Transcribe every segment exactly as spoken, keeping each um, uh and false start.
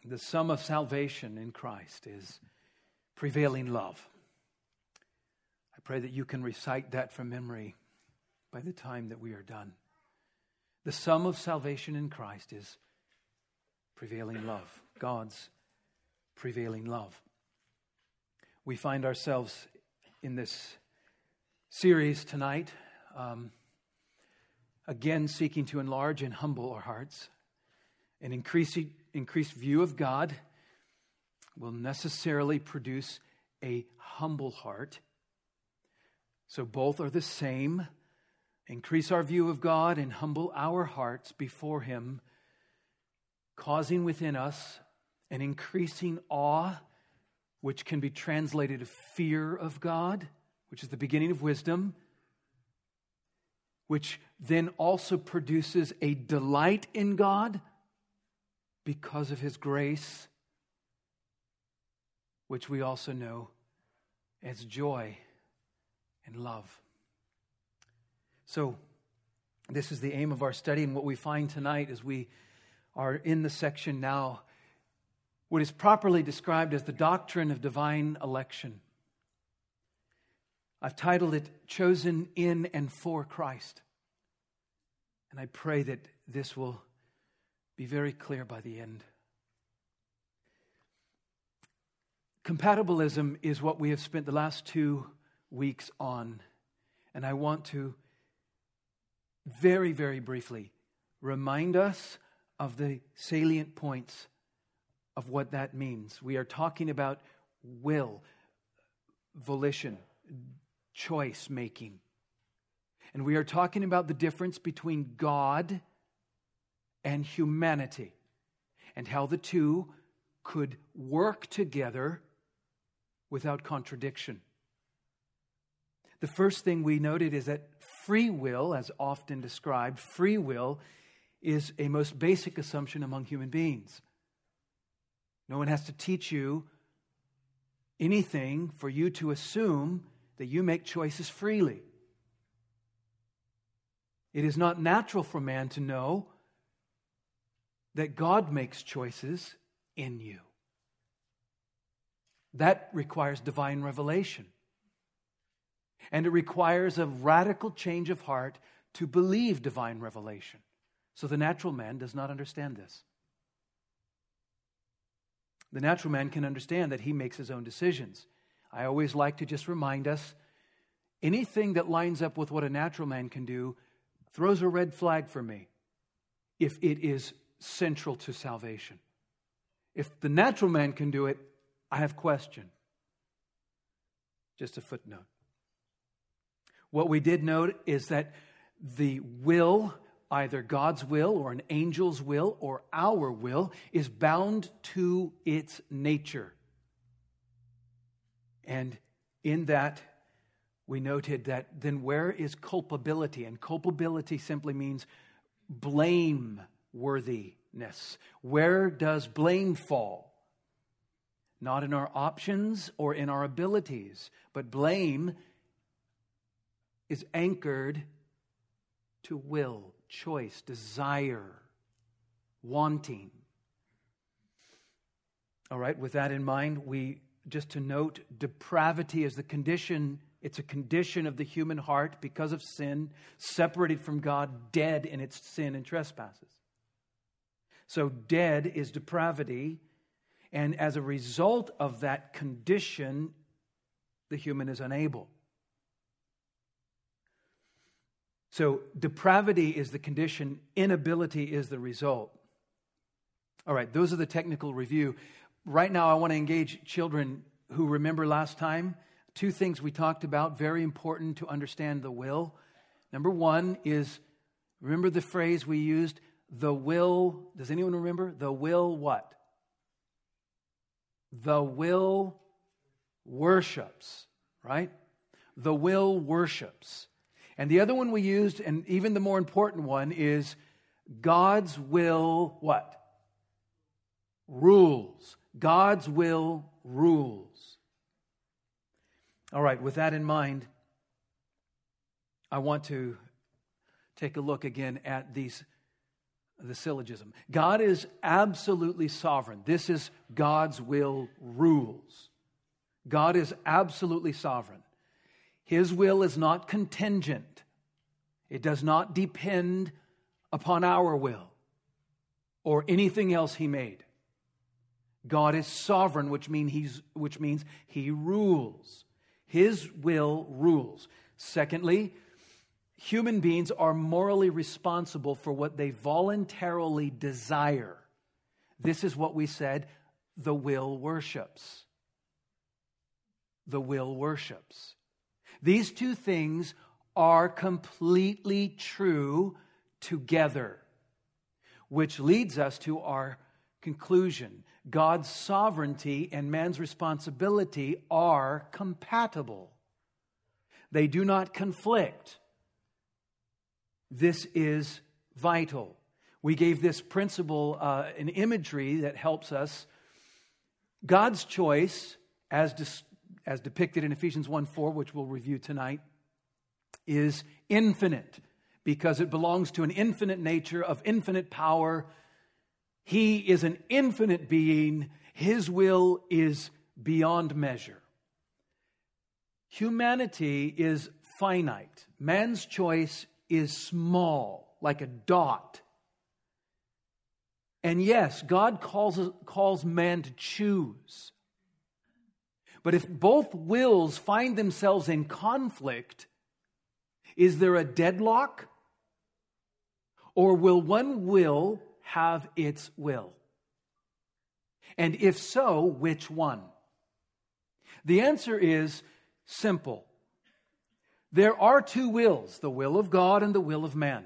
The sum of salvation in Christ is prevailing love. I pray that you can recite that from memory by the time that we are done. The sum of salvation in Christ is prevailing love. God's prevailing love. We find ourselves in this series tonight, um, again seeking to enlarge and humble our hearts. An increasing, increased view of God will necessarily produce a humble heart. So both are the same. Increase our view of God and humble our hearts before Him, causing within us an increasing awe, which can be translated as fear of God, which is the beginning of wisdom, which then also produces a delight in God because of His grace, which we also know as joy and love. So, this is the aim of our study, and what we find tonight as we are in the section now, what is properly described as the doctrine of divine election. I've titled it, Chosen in and for Christ. And I pray that this will be very clear by the end. Compatibilism is what we have spent the last two weeks on. And I want to very, very briefly remind us of the salient points of what that means. We are talking about will, volition, choice making. And we are talking about the difference between God and humanity, and how the two could work together without contradiction. The first thing we noted is that free will, as often described, free will is a most basic assumption among human beings. No one has to teach you anything for you to assume that you make choices freely. It is not natural for man to know that God makes choices in you. That requires divine revelation. And it requires a radical change of heart to believe divine revelation. So the natural man does not understand this. The natural man can understand that he makes his own decisions. I always like to just remind us, anything that lines up with what a natural man can do throws a red flag for me if it is central to salvation. If the natural man can do it, I have question. Just a footnote. What we did note is that the will, either God's will or an angel's will or our will, is bound to its nature. And in that, we noted that then where is culpability? And culpability simply means blameworthiness. Where does blame fall? Not in our options or in our abilities, but blame is anchored to will, choice, desire, wanting. All right, with that in mind, we just to note, depravity is the condition, it's a condition of the human heart because of sin, separated from God, dead in its sin and trespasses. So dead is depravity, and as a result of that condition, the human is unable. So depravity is the condition, inability is the result. All right, those are the technical review. Right now I want to engage children who remember last time. Two things we talked about, very important to understand the will. Number one is, remember the phrase we used, the will, does anyone remember? The will what? The will worships, right? The will worships. And the other one we used, and even the more important one, is God's will what? Rules. God's will rules. All right, with that in mind, I want to take a look again at these the syllogism. God is absolutely sovereign. This is God's will rules. God is absolutely sovereign. His will is not contingent. It does not depend upon our will or anything else He made. God is sovereign, which means he's, which means He rules. His will rules. Secondly, human beings are morally responsible for what they voluntarily desire. This is what we said, the will worships. The will worships. These two things are completely true together, which leads us to our conclusion. God's sovereignty and man's responsibility are compatible. They do not conflict. This is vital. We gave this principle uh, an imagery that helps us. God's choice, as, dis- as depicted in Ephesians one four, which we'll review tonight, is infinite because it belongs to an infinite nature of infinite power. He is an infinite being. His will is beyond measure. Humanity is finite. Man's choice is small, like a dot. And yes, God calls, calls man to choose. But if both wills find themselves in conflict, is there a deadlock? Or will one will have its will? And if so, which one? The answer is simple. There are two wills, the will of God and the will of man.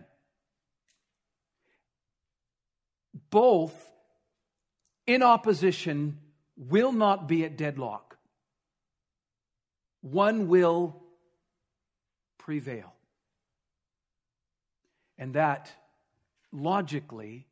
Both in opposition will not be at deadlock. One will prevail. And that, logically,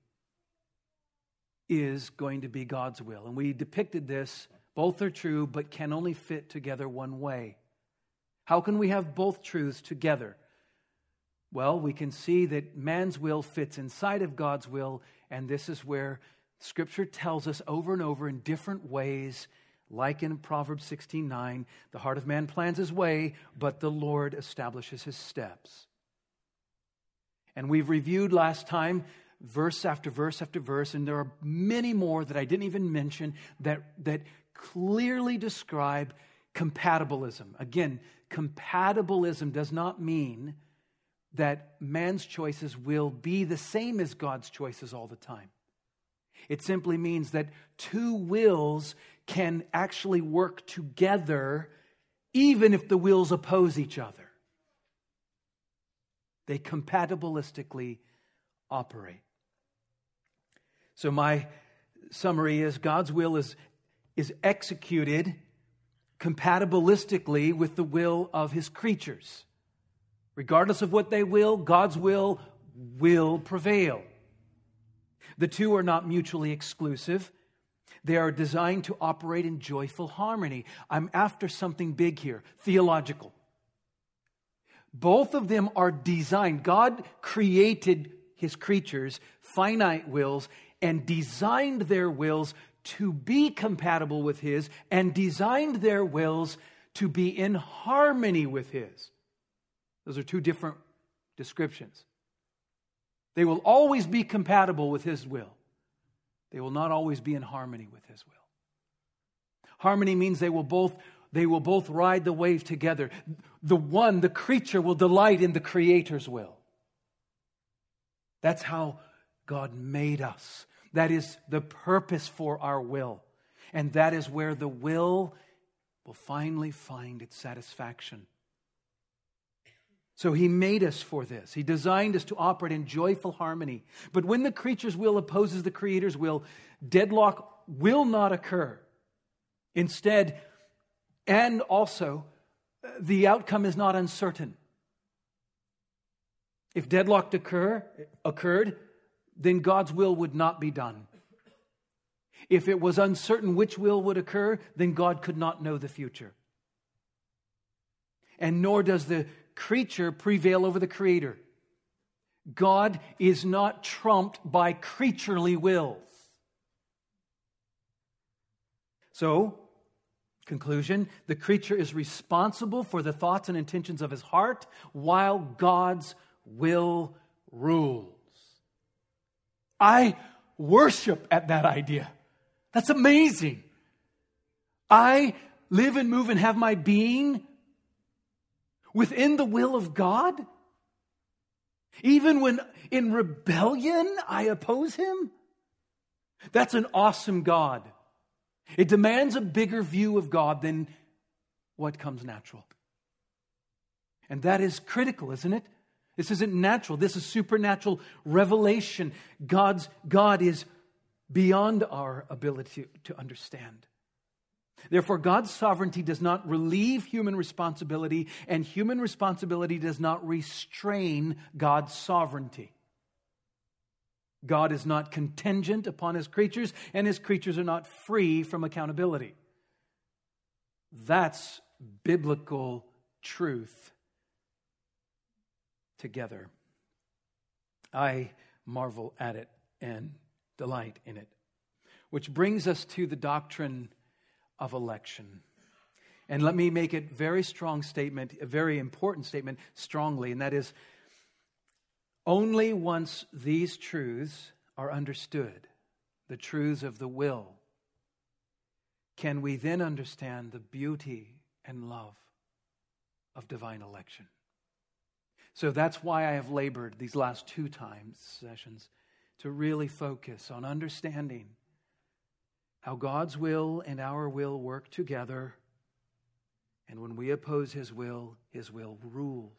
is going to be God's will. And we depicted this. Both are true, but can only fit together one way. How can we have both truths together? Well, we can see that man's will fits inside of God's will, and this is where Scripture tells us over and over in different ways, like in Proverbs sixteen nine, the heart of man plans his way, but the Lord establishes his steps. And we've reviewed last time verse after verse after verse, and there are many more that I didn't even mention that, that clearly describe compatibilism. Again, compatibilism does not mean that man's choices will be the same as God's choices all the time. It simply means that two wills can actually work together even if the wills oppose each other. They compatibilistically operate. So my summary is God's will is, is executed compatibilistically with the will of His creatures. Regardless of what they will, God's will will prevail. The two are not mutually exclusive. They are designed to operate in joyful harmony. I'm after something big here, theological. Both of them are designed. God created His creatures, finite wills, and designed their wills to be compatible with His, and designed their wills to be in harmony with His. Those are two different descriptions. They will always be compatible with His will. They will not always be in harmony with His will. Harmony means they will both, they will both ride the wave together. The one, the creature, will delight in the Creator's will. That's how God made us. That is the purpose for our will. And that is where the will will finally find its satisfaction. So He made us for this. He designed us to operate in joyful harmony. But when the creature's will opposes the Creator's will, deadlock will not occur. Instead, and also, the outcome is not uncertain. If deadlock occur, occurred, then God's will would not be done. If it was uncertain which will would occur, then God could not know the future. And nor does the creature prevail over the Creator. God is not trumped by creaturely wills. So, conclusion, the creature is responsible for the thoughts and intentions of his heart while God's will rules. I worship at that idea. That's amazing. I live and move and have my being within the will of God. Even when in rebellion I oppose Him. That's an awesome God. It demands a bigger view of God than what comes natural. And that is critical, isn't it? This isn't natural. This is supernatural revelation. God's God is beyond our ability to understand. Therefore, God's sovereignty does not relieve human responsibility, and human responsibility does not restrain God's sovereignty. God is not contingent upon His creatures, and His creatures are not free from accountability. That's biblical truth together. I marvel at it and delight in it. Which brings us to the doctrine of election. And let me make it a very strong statement, a very important statement, strongly, and that is, only once these truths are understood, the truths of the will, can we then understand the beauty and love of divine election. So that's why I have labored these last two times, sessions, to really focus on understanding how God's will and our will work together, and when we oppose His will, His will rules.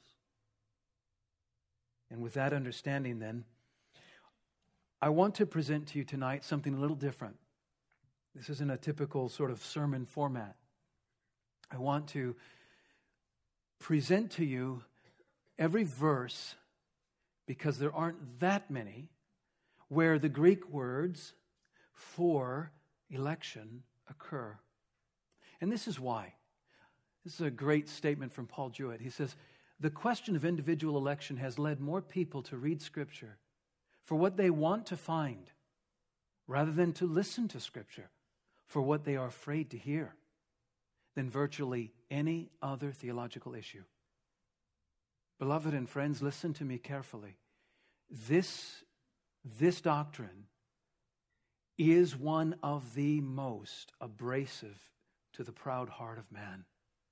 And with that understanding then, I want to present to you tonight something a little different. This isn't a typical sort of sermon format. I want to present to you every verse, because there aren't that many, where the Greek words for election occur. And this is why. This is a great statement from Paul Jewett. He says, the question of individual election has led more people to read Scripture for what they want to find, rather than to listen to Scripture for what they are afraid to hear, than virtually any other theological issue. Beloved and friends, listen to me carefully. This, this doctrine is one of the most abrasive to the proud heart of man.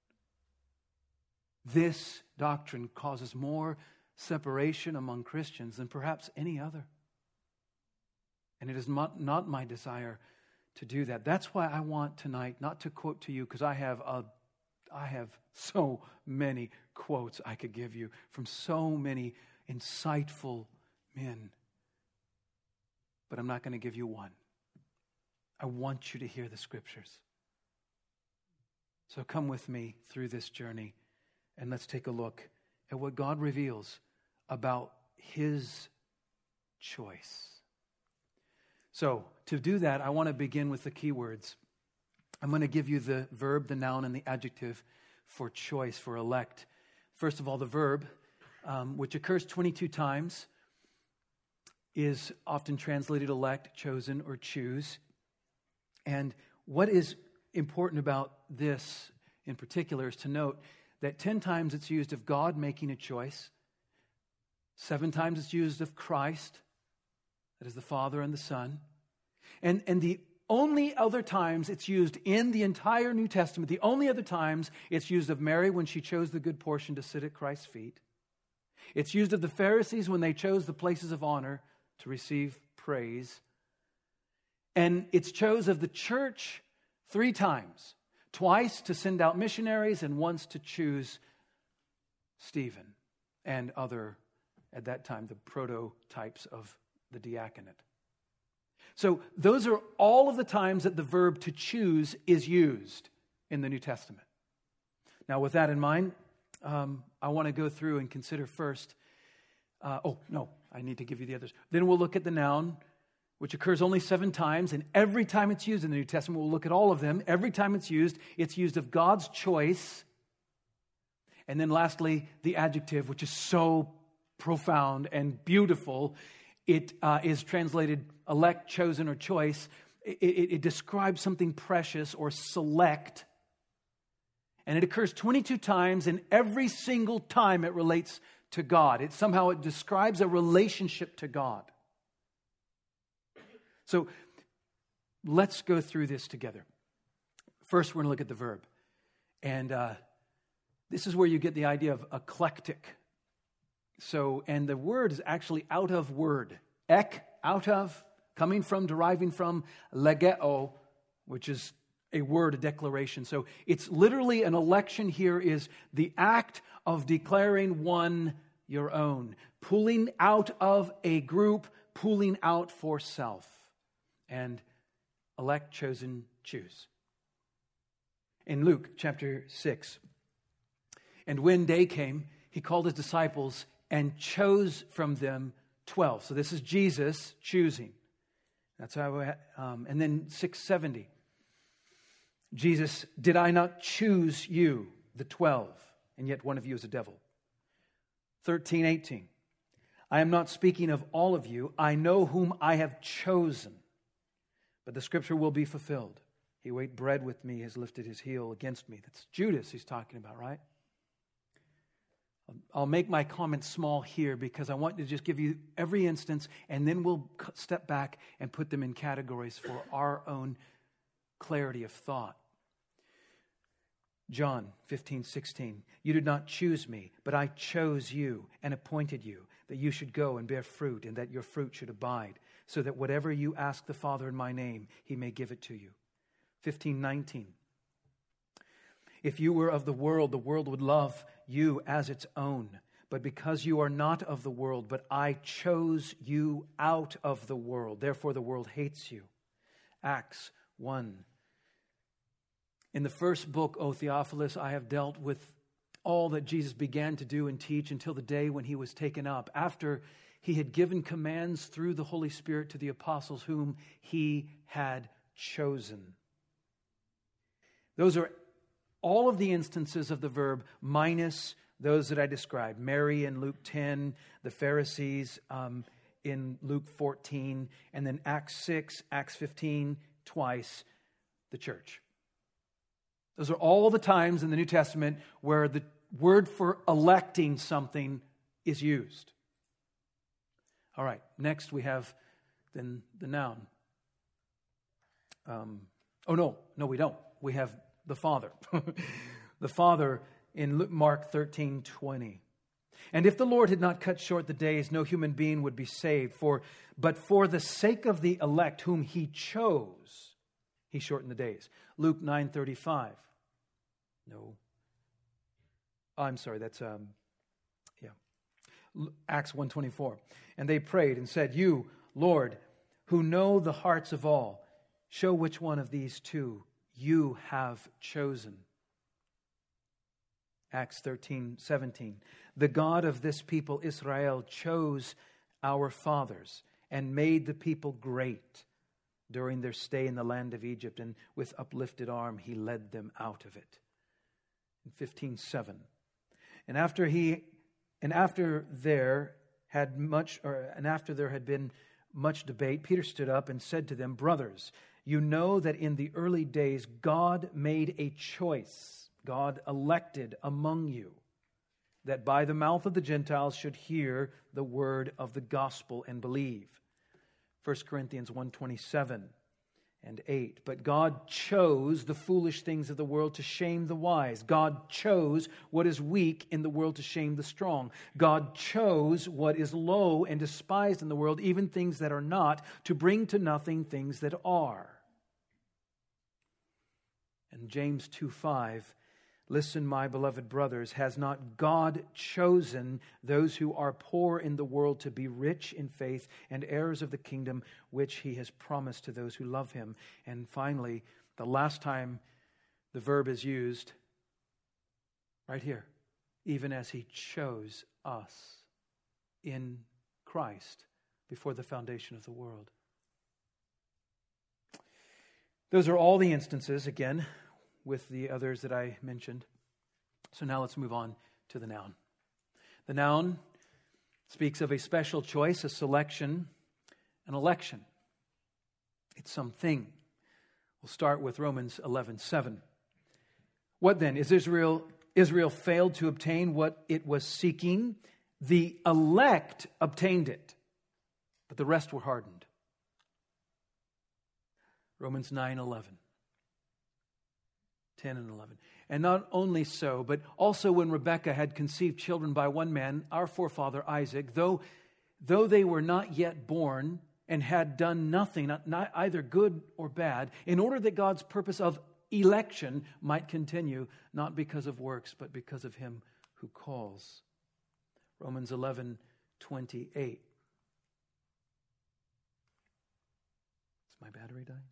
This doctrine causes more separation among Christians than perhaps any other. And it is not, not my desire to do that. That's why I want tonight not to quote to you, because I have a, I have so many quotes I could give you from so many insightful men. But I'm not going to give you one. I want you to hear the Scriptures. So come with me through this journey, and let's take a look at what God reveals about His choice. So, to do that, I want to begin with the key words. I'm going to give you the verb, the noun, and the adjective for choice, for elect. First of all, the verb, um, which occurs twenty-two times, is often translated elect, chosen, or choose. And what is important about this in particular is to note that ten times it's used of God making a choice. Seven times it's used of Christ, that is the Father and the Son. And, and the only other times it's used in the entire New Testament, the only other times it's used of Mary when she chose the good portion to sit at Christ's feet. It's used of the Pharisees when they chose the places of honor to receive praise. And it's chose of the church three times. Twice to send out missionaries and once to choose Stephen and other, at that time, the prototypes of the diaconate. So those are all of the times that the verb to choose is used in the New Testament. Now with that in mind, um, I want to go through and consider first, uh, oh no, I need to give you the others. Then we'll look at the noun, which occurs only seven times, and every time it's used in the New Testament, we'll look at all of them. Every time it's used, it's used of God's choice. And then lastly, the adjective, which is so profound and beautiful. It uh, is translated elect, chosen, or choice. It, it, it describes something precious or select. And it occurs twenty-two times, and every single time it relates to God. It somehow it describes a relationship to God. So let's go through this together. First, we're going to look at the verb. And uh, this is where you get the idea of eclectic. So, and the word is actually out of word. Ek, out of, coming from, deriving from, legeo, which is a word, a declaration. So it's literally an election here is the act of declaring one your own. Pulling out of a group, pulling out for self. And elect, chosen, choose. In Luke chapter six, and when day came, he called his disciples and chose from them twelve. So this is Jesus choosing. That's how, um, and then six seventy. Jesus, did I not choose you, the twelve, and yet one of you is a devil? thirteen eighteen. I am not speaking of all of you. I know whom I have chosen. But the scripture will be fulfilled. He who ate bread with me has lifted his heel against me. That's Judas he's talking about, right? I'll make my comments small here because I want to just give you every instance, and then we'll step back and put them in categories for our own clarity of thought. John fifteen sixteen. You did not choose me, but I chose you and appointed you that you should go and bear fruit and that your fruit should abide, so that whatever you ask the Father in my name, he may give it to you. fifteen nineteen. If you were of the world, the world would love you as its own. But because you are not of the world, but I chose you out of the world, therefore the world hates you. Acts one. In the first book, O Theophilus, I have dealt with all that Jesus began to do and teach until the day when he was taken up, after he had given commands through the Holy Spirit to the apostles whom he had chosen. Those are all of the instances of the verb minus those that I described. Mary in Luke ten, the Pharisees um, in Luke fourteen, and then Acts six, Acts fifteen, twice, the church. Those are all the times in the New Testament where the word for electing something is used. All right, next we have then the noun. Um, oh, no, no, we don't. We have the Father. The Father in Mark thirteen twenty. And if the Lord had not cut short the days, no human being would be saved. For, but for the sake of the elect whom he chose, he shortened the days. Luke nine thirty-five. No. Oh, I'm sorry, that's, um, yeah. Acts one twenty-four. And they prayed and said, you, Lord, who know the hearts of all, show which one of these two you have chosen. Acts thirteen seventeen. The God of this people, Israel, chose our fathers and made the people great during their stay in the land of Egypt, and with uplifted arm he led them out of it. In fifteen seven. And after he and after there had much or and after there had been much debate, Peter stood up and said to them, brothers, you know that in the early days God made a choice, God elected among you, that by the mouth of the Gentiles should hear the word of the gospel and believe. First Corinthians one twenty-seven and eight. But God chose the foolish things of the world to shame the wise. God chose what is weak in the world to shame the strong. God chose what is low and despised in the world, even things that are not, to bring to nothing things that are. And James two five. Listen, my beloved brothers, has not God chosen those who are poor in the world to be rich in faith and heirs of the kingdom which he has promised to those who love him? And finally, the last time the verb is used, right here, even as he chose us in Christ before the foundation of the world. Those are all the instances, again, with the others that I mentioned. So now let's move on to the noun. The noun speaks of a special choice, a selection, an election. It's something. We'll start with Romans eleven seven. What then? Is Israel Israel failed to obtain what it was seeking? The elect obtained it, but the rest were hardened. Romans nine eleven. ten and eleven. And not only so, but also when Rebekah had conceived children by one man, our forefather Isaac, though, though they were not yet born and had done nothing, not, not either good or bad, in order that God's purpose of election might continue, not because of works, but because of him who calls. Romans eleven twenty-eight. Is my battery dying?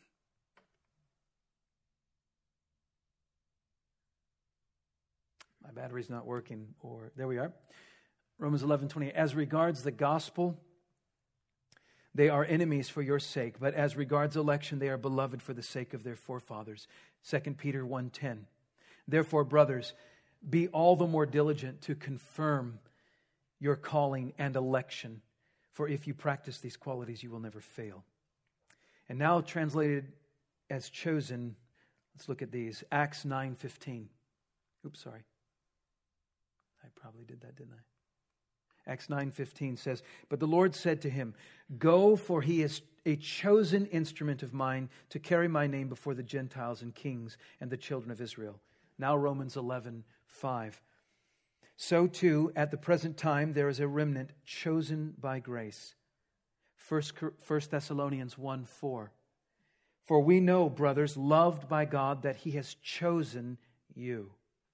My battery's not working, or there we are. Romans eleven twenty. As regards the gospel, they are enemies for your sake, but as regards election, they are beloved for the sake of their forefathers. Second Peter one ten. Therefore, brothers, be all the more diligent to confirm your calling and election, for if you practice these qualities, you will never fail. And now translated as chosen, let's look at these. Acts nine fifteen. Oops, sorry. I probably did that, didn't I? Acts nine fifteen says, but the Lord said to him, go, for he is a chosen instrument of mine to carry my name before the Gentiles and kings and the children of Israel. Now Romans eleven five. So too, at the present time, there is a remnant chosen by grace. First Thessalonians one four. For we know, brothers, loved by God, that he has chosen you.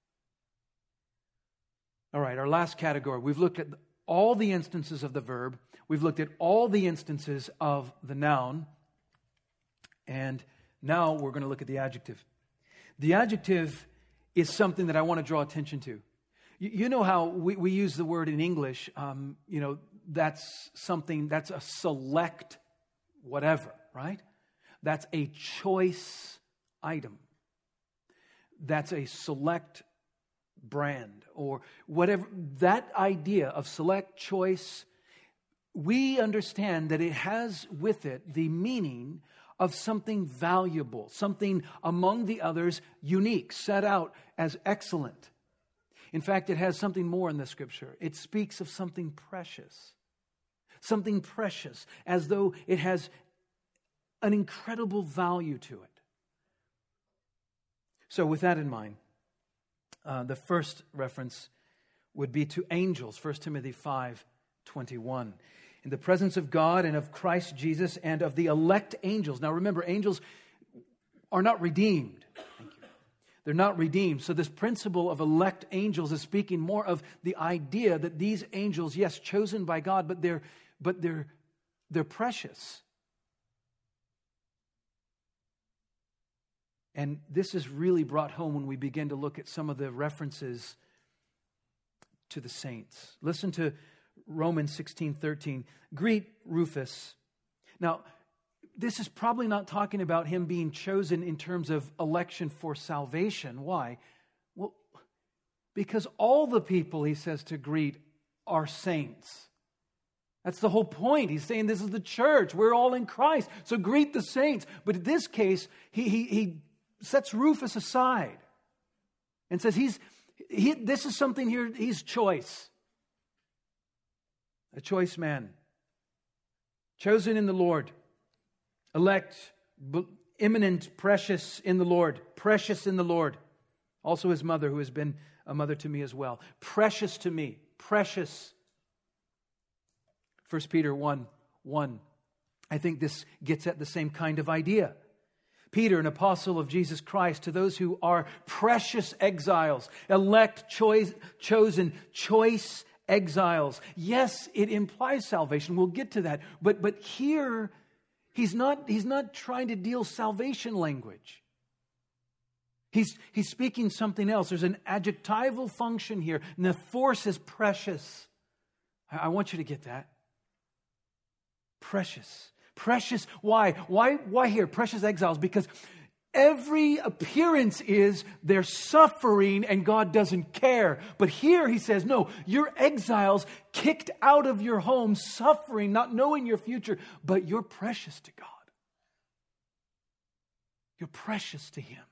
All right, our last category. We've looked at all the instances of the verb. We've looked at all the instances of the noun. And now we're going to look at the adjective. The adjective is something that I want to draw attention to. You, you know how we, we use the word in English, um, you know, that's something, that's a select whatever, right? That's a choice item. That's a select brand or whatever. That idea of select choice, we understand that it has with it the meaning of something valuable, something among the others unique, set out as excellent. In fact, it has something more in the scripture. It speaks of something precious. Something precious, as though it has an incredible value to it. So with that in mind, Uh, the first reference would be to angels, First Timothy five twenty-one. In the presence of God and of Christ Jesus and of the elect angels. Now remember, angels are not redeemed. Thank you. They're not redeemed. So this principle of elect angels is speaking more of the idea that these angels, yes, chosen by God, but they're but they're they're precious. And this is really brought home when we begin to look at some of the references to the saints. Listen to Romans sixteen thirteen. Greet Rufus. Now, this is probably not talking about him being chosen in terms of election for salvation. Why? Well, because all the people, he says, to greet are saints. That's the whole point. He's saying this is the church. We're all in Christ. So greet the saints. But in this case, he he he sets Rufus aside and says he's he, this is something here, he's choice. A choice man. Chosen in the Lord. Elect, eminent, precious in the Lord. Precious in the Lord. Also his mother, who has been a mother to me as well. Precious to me. Precious. First Peter one one. I think this gets at the same kind of idea. Peter, an apostle of Jesus Christ, to those who are precious exiles, elect, choice, chosen, choice exiles. Yes, it implies salvation. We'll get to that. But but here, he's not, he's not trying to deal salvation language. He's, he's speaking something else. There's an adjectival function here, and the force is precious. I, I want you to get that. Precious. Precious. Why? Why? Why here? Precious exiles. Because every appearance is they're suffering and God doesn't care. But here he says, no, you're exiles, kicked out of your home, suffering, not knowing your future, but you're precious to God. You're precious to Him.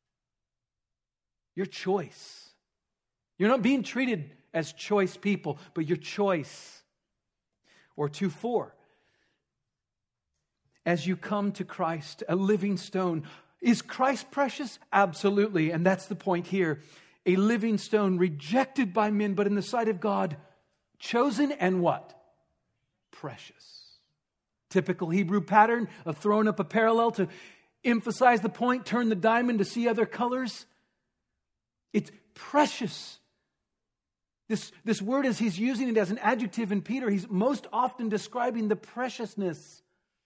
Your choice. You're not being treated as choice people, but your choice. Or two four. As you come to Christ, a living stone. Is Christ precious? Absolutely. And that's the point here. A living stone rejected by men, but in the sight of God, chosen and what? Precious. Typical Hebrew pattern of throwing up a parallel to emphasize the point, turn the diamond to see other colors. It's precious. This, this word, as he's using it as an adjective in Peter, he's most often describing the preciousness.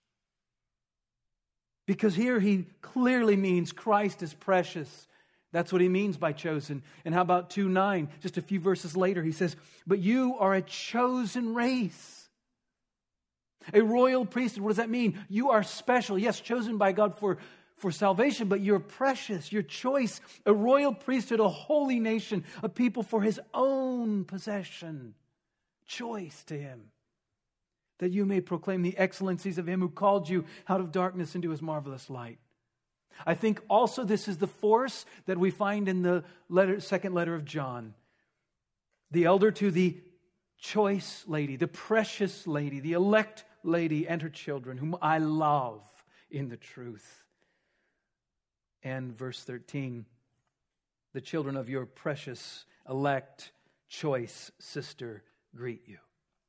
Because here he clearly means Christ is precious. That's what he means by chosen. And how about two nine? Just a few verses later, he says, but you are a chosen race. A royal priesthood. What does that mean? You are special. Yes, chosen by God for, for salvation, but you're precious. Your choice, a royal priesthood, a holy nation, a people for His own possession. Choice to Him. That you may proclaim the excellencies of Him who called you out of darkness into His marvelous light. I think also this is the force that we find in the letter, second letter of John. The elder to the choice lady, the precious lady, the elect lady and her children, whom I love in the truth. And verse thirteen, the children of your precious, elect, choice sister greet you.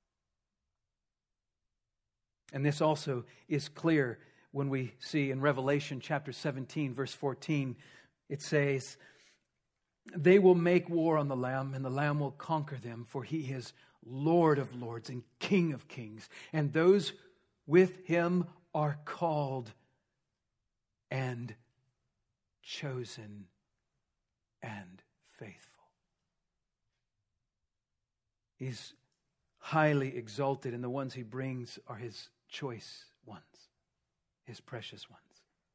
And this also is clear when we see in Revelation chapter seventeen, verse fourteen, it says, they will make war on the Lamb, and the Lamb will conquer them, for He is Lord of lords and King of kings. And those with Him are called and chosen and faithful. He's highly exalted, and the ones He brings are His choice ones, His precious ones.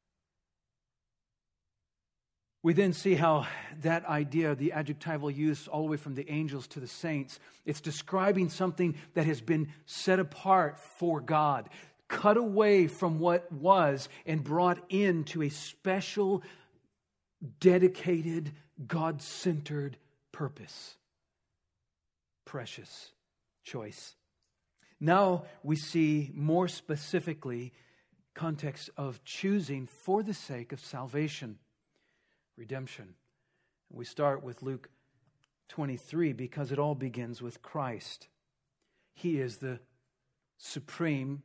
We then see how that idea, the adjectival use all the way from the angels to the saints, it's describing something that has been set apart for God, cut away from what was and brought into a special, dedicated, God-centered purpose. Precious choice. Now we see more specifically context of choosing for the sake of salvation. Redemption. We start with Luke twenty-three because it all begins with Christ. He is the supreme,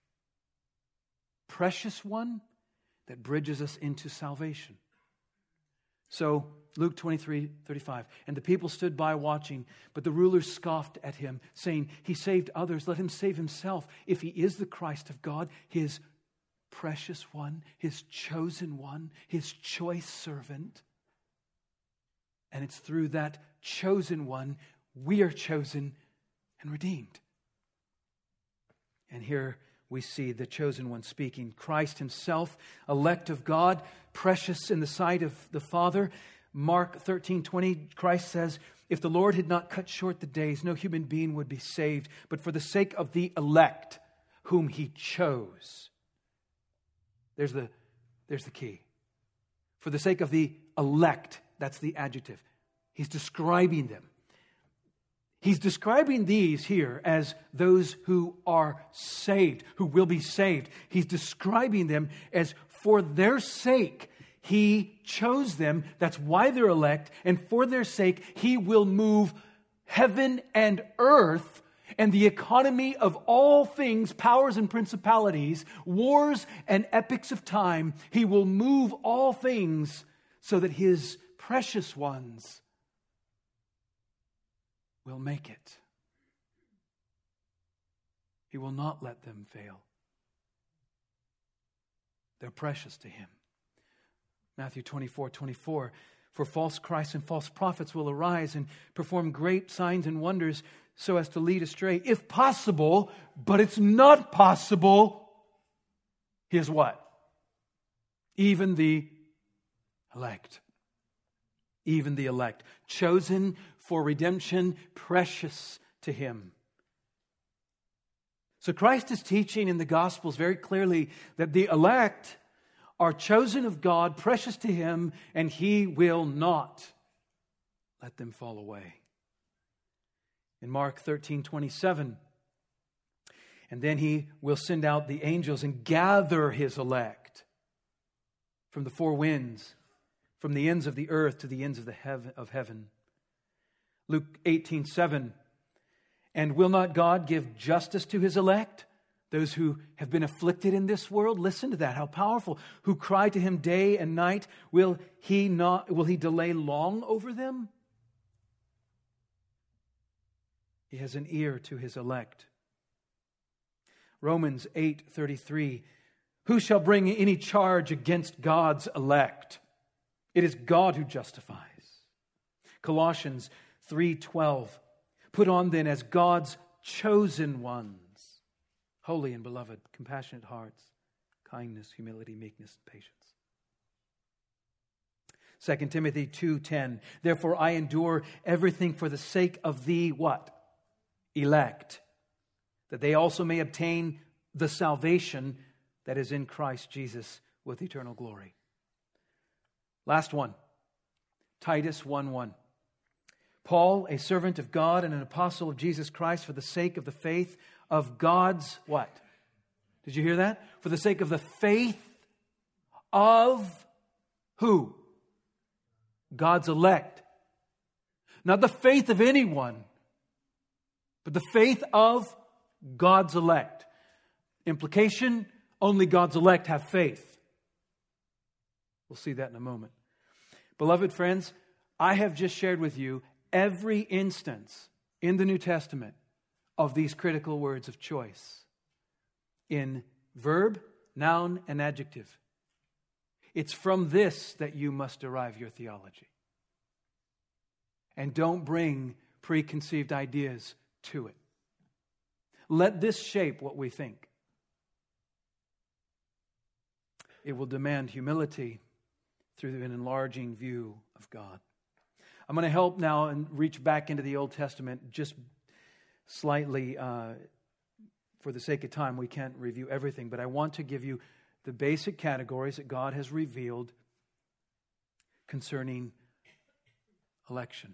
precious one that bridges us into salvation. So, Luke twenty-three thirty-five, and the people stood by watching, but the rulers scoffed at him, saying, he saved others, let him save himself. If he is the Christ of God, His precious one, His chosen one, His choice servant. And it's through that chosen one we are chosen and redeemed. And here we see the chosen one speaking. Christ Himself, elect of God, precious in the sight of the Father. Mark thirteen twenty, Christ says, if the Lord had not cut short the days, no human being would be saved. But for the sake of the elect, whom He chose. There's the, there's the key. For the sake of the elect, that's the adjective. He's describing them. He's describing these here as those who are saved, who will be saved. He's describing them as for their sake, He chose them. That's why they're elect. And for their sake, He will move heaven and earth and the economy of all things, powers and principalities, wars and epochs of time. He will move all things so that His precious ones will make it. He will not let them fail. They're precious to Him. Matthew twenty-four twenty-four, for false Christs and false prophets will arise and perform great signs and wonders so as to lead astray, if possible, but it's not possible. Here's what? Even the elect. Even the elect, chosen for redemption, precious to Him. So Christ is teaching in the Gospels very clearly that the elect are chosen of God, precious to Him, and He will not let them fall away. In Mark thirteen twenty-seven, and then He will send out the angels and gather His elect from the four winds, from the ends of the earth to the ends of the heaven of heaven. Luke eighteen seven, and will not God give justice to His elect, those who have been afflicted in this world? Listen to that, how powerful. Who cry to Him day and night. Will He not? Will He delay long over them? He has an ear to His elect. Romans eight thirty-three, who shall bring any charge against God's elect? It is God who justifies. Colossians three twelve, put on then as God's chosen ones, holy and beloved, compassionate hearts, kindness, humility, meekness, and patience. Second Timothy two ten, therefore I endure everything for the sake of the what? Elect, that they also may obtain the salvation that is in Christ Jesus with eternal glory. Last one, Titus one one. Paul, a servant of God and an apostle of Jesus Christ, for the sake of the faith of God's what? Did you hear that? For the sake of the faith of who? God's elect. Not the faith of anyone, but the faith of God's elect. Implication, only God's elect have faith. We'll see that in a moment. Beloved friends, I have just shared with you every instance in the New Testament of these critical words of choice in verb, noun, and adjective. It's from this that you must derive your theology. And don't bring preconceived ideas to it. Let this shape what we think. It will demand humility through an enlarging view of God. I'm going to help now and reach back into the Old Testament just slightly. Uh, for the sake of time, we can't review everything, but I want to give you the basic categories that God has revealed concerning election.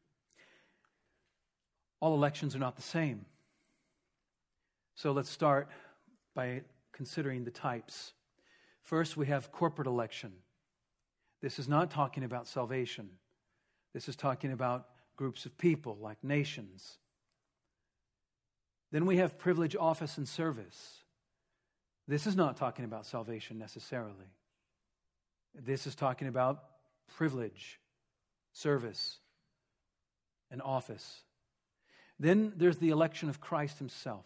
All elections are not the same. So let's start by considering the types. First, we have corporate election. This is not talking about salvation. This is talking about groups of people, like nations. Then we have privilege, office, and service. This is not talking about salvation necessarily. This is talking about privilege, service, and office. Then there's the election of Christ Himself,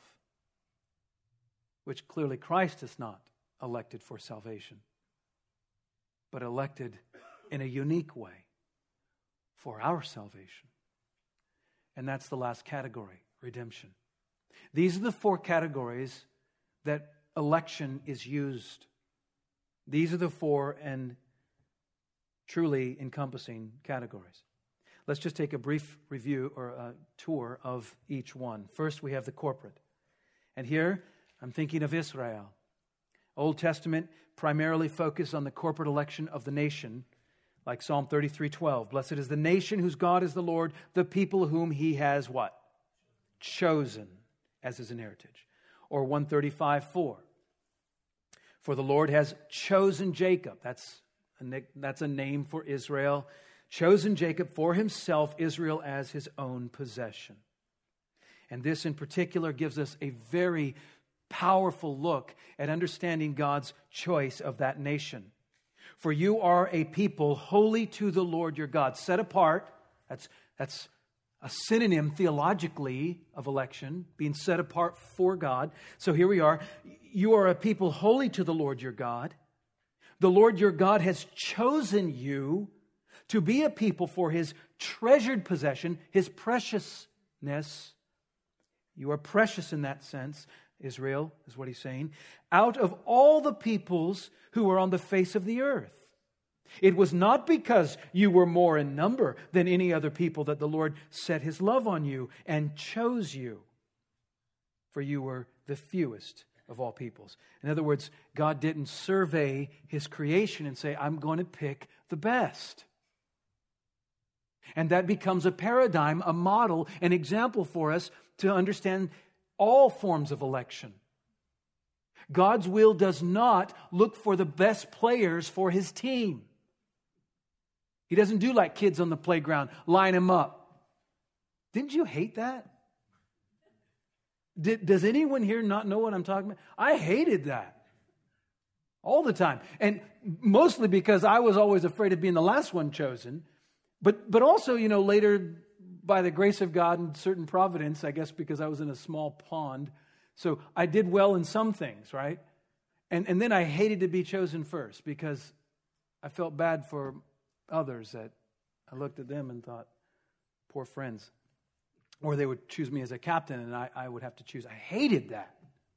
which clearly Christ is not elected for salvation, but elected in a unique way for our salvation. And that's the last category, redemption. These are the four categories that election is used. These are the four and truly encompassing categories. Let's just take a brief review or a tour of each one. First, we have the corporate. And here, I'm thinking of Israel. Old Testament primarily focused on the corporate election of the nation, like Psalm thirty-three twelve. Blessed is the nation whose God is the Lord, the people whom He has what? Chosen as His heritage. Or one thirty-five four. For the Lord has chosen Jacob. That's a, that's a name for Israel. Chosen Jacob for Himself, Israel as His own possession. And this in particular gives us a very powerful look at understanding God's choice of that nation. For you are a people holy to the Lord your God, set apart. That's, that's a synonym theologically of election, being set apart for God. So here we are. You are a people holy to the Lord your God. The Lord your God has chosen you to be a people for His treasured possession, His preciousness. You are precious in that sense, Israel, is what He's saying, out of all the peoples who are on the face of the earth. It was not because you were more in number than any other people that the Lord set His love on you and chose you, for you were the fewest of all peoples. In other words, God didn't survey His creation and say, I'm going to pick the best. And that becomes a paradigm, a model, an example for us to understand all forms of election. God's will does not look for the best players for His team. He doesn't do like kids on the playground, line them up. Didn't you hate that? Did, does anyone here not know what I'm talking about? I hated that all the time. And mostly because I was always afraid of being the last one chosen. But, but also, you know, later, by the grace of God and certain providence, I guess because I was in a small pond, so I did well in some things, right? And, and then I hated to be chosen first because I felt bad for others that I looked at them and thought, poor friends. Or they would choose me as a captain and I, I would have to choose. I hated that.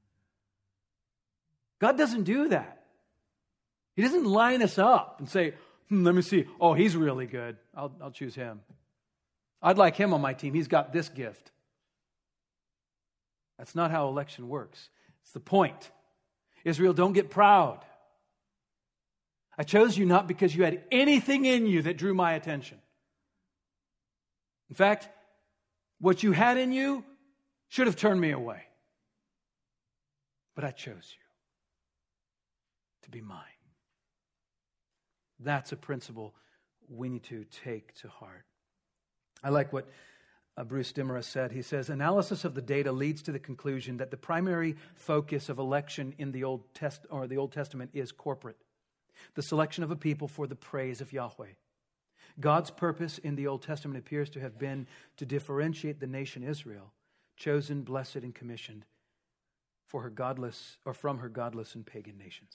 God doesn't do that. He doesn't line us up and say, hmm, let me see. Oh, he's really good. I'll, I'll choose him. I'd like him on my team. He's got this gift. That's not how election works. It's the point. Israel, don't get proud. I chose you not because you had anything in you that drew my attention. In fact, what you had in you should have turned me away. But I chose you to be mine. That's a principle we need to take to heart. I like what uh, Bruce Demarest said. He says, analysis of the data leads to the conclusion that the primary focus of election in the Old Test or the Old Testament is corporate. The selection of a people for the praise of Yahweh. God's purpose in the Old Testament appears to have been to differentiate the nation Israel, chosen, blessed, and commissioned for her godless or from her godless and pagan nations.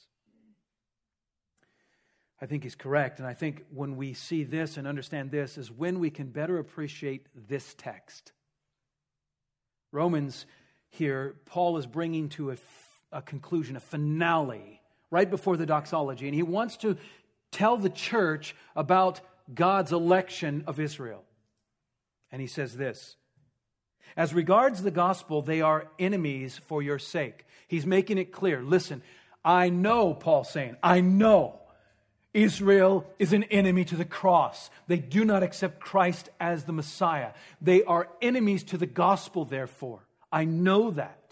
I think he's correct, and I think when we see this and understand this is when we can better appreciate this text. Romans here, Paul is bringing to a, a conclusion, a finale, right before the doxology. And he wants to tell the church about God's election of Israel. And he says this, as regards the gospel, they are enemies for your sake. He's making it clear. Listen, I know, Paul's saying, I know Israel is an enemy to the cross. They do not accept Christ as the Messiah. They are enemies to the gospel, therefore. I know that.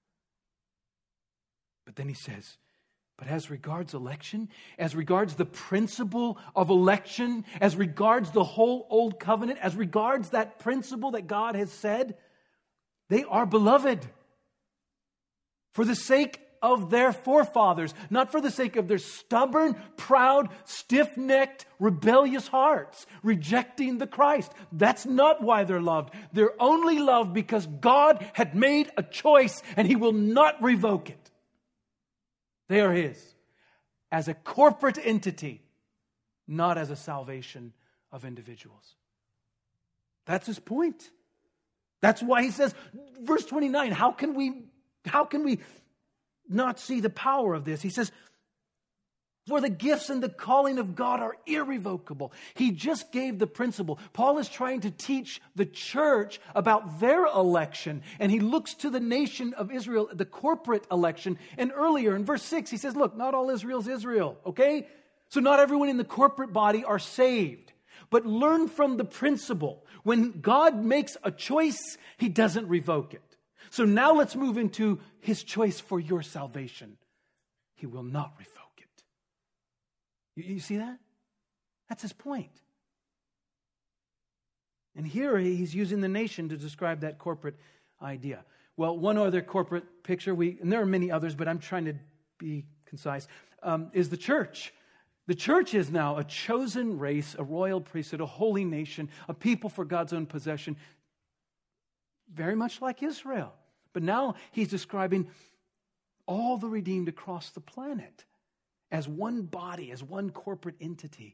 But then he says, but as regards election, as regards the principle of election, as regards the whole Old Covenant, as regards that principle that God has said, they are beloved for the sake of their forefathers, not for the sake of their stubborn, proud, stiff-necked, rebellious hearts, rejecting the Christ. That's not why they're loved. They're only loved because God had made a choice and He will not revoke it. They are His as a corporate entity, not as a salvation of individuals. That's His point. That's why He says, verse twenty-nine, how can we, how can we not see the power of this? He says, for the gifts and the calling of God are irrevocable. He just gave the principle. Paul is trying to teach the church about their election, and he looks to the nation of Israel, the corporate election. And earlier in verse six, he says, look, not all Israel's Israel, okay? So not everyone in the corporate body are saved. But learn from the principle. When God makes a choice, He doesn't revoke it. So now let's move into His choice for your salvation. He will not revoke it. You, you see that? That's His point. And here He's using the nation to describe that corporate idea. Well, one other corporate picture, we and there are many others, but I'm trying to be concise, um, is the church. The church is now a chosen race, a royal priesthood, a holy nation, a people for God's own possession, very much like Israel. But now he's describing all the redeemed across the planet as one body, as one corporate entity.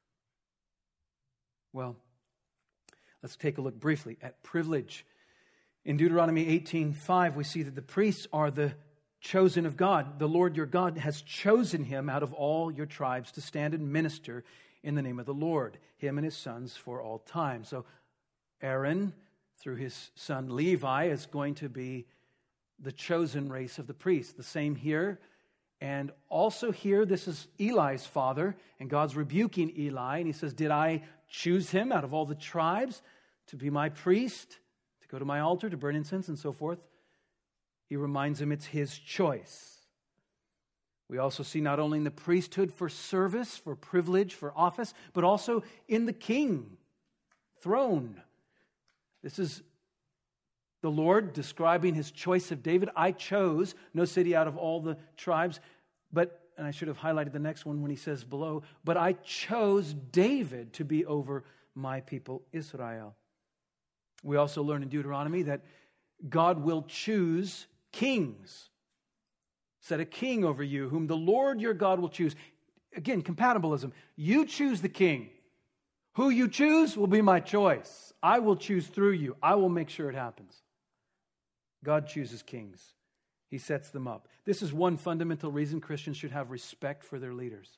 Well, let's take a look briefly at privilege. In Deuteronomy eighteen five, we see that the priests are the chosen of God. The Lord your God has chosen him out of all your tribes to stand and minister in the name of the Lord, him and his sons for all time. So Aaron, through his son Levi, is going to be the chosen race of the priests. The same here. And also here, this is Eli's father, and God's rebuking Eli, and he says, did I choose him out of all the tribes to be my priest, to go to my altar, to burn incense, and so forth? He reminds him it's his choice. We also see not only in the priesthood for service, for privilege, for office, but also in the king, throne. This is the Lord describing his choice of David. I chose no city out of all the tribes, but, and I should have highlighted the next one when he says below, but I chose David to be over my people Israel. We also learn in Deuteronomy that God will choose kings. Set a king over you, whom the Lord your God will choose. Again, compatibilism. You choose the king. Who you choose will be my choice. I will choose through you. I will make sure it happens. God chooses kings. He sets them up. This is one fundamental reason Christians should have respect for their leaders.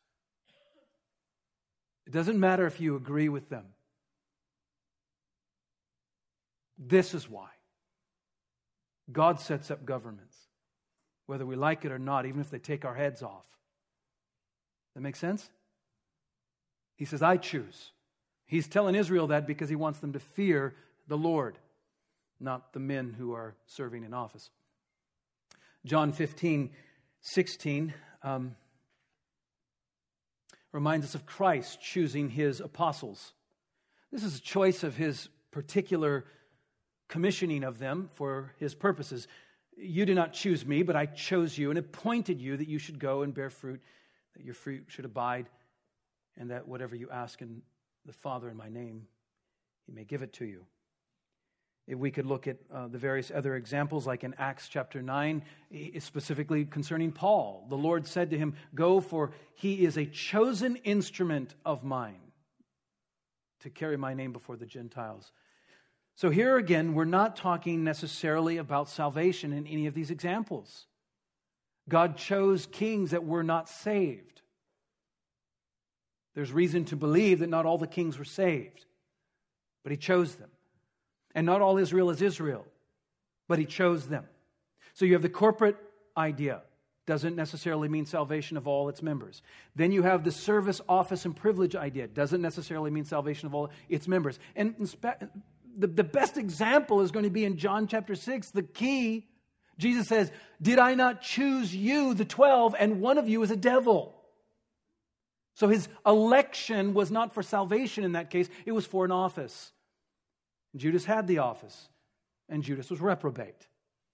It doesn't matter if you agree with them. This is why. God sets up governments, whether we like it or not, even if they take our heads off. That make sense? He says, I choose. He's telling Israel that because he wants them to fear the Lord, not the men who are serving in office. John fifteen, sixteen um, reminds us of Christ choosing his apostles. This is a choice of his particular commissioning of them for his purposes. You did not choose me, but I chose you and appointed you that you should go and bear fruit, that your fruit should abide, and that whatever you ask in the Father in my name, he may give it to you. If we could look at uh, the various other examples, like in Acts chapter nine, specifically concerning Paul. The Lord said to him, go, for he is a chosen instrument of mine to carry my name before the Gentiles. So here again, we're not talking necessarily about salvation in any of these examples. God chose kings that were not saved. There's reason to believe that not all the kings were saved, but he chose them. And not all Israel is Israel, but he chose them. So you have the corporate idea. Doesn't necessarily mean salvation of all its members. Then you have the service, office, and privilege idea. Doesn't necessarily mean salvation of all its members. And the, the best example is going to be in John chapter six. The key, Jesus says, did I not choose you, the twelve, and one of you is a devil? So his election was not for salvation in that case. It was for an office. Judas had the office, and Judas was reprobate.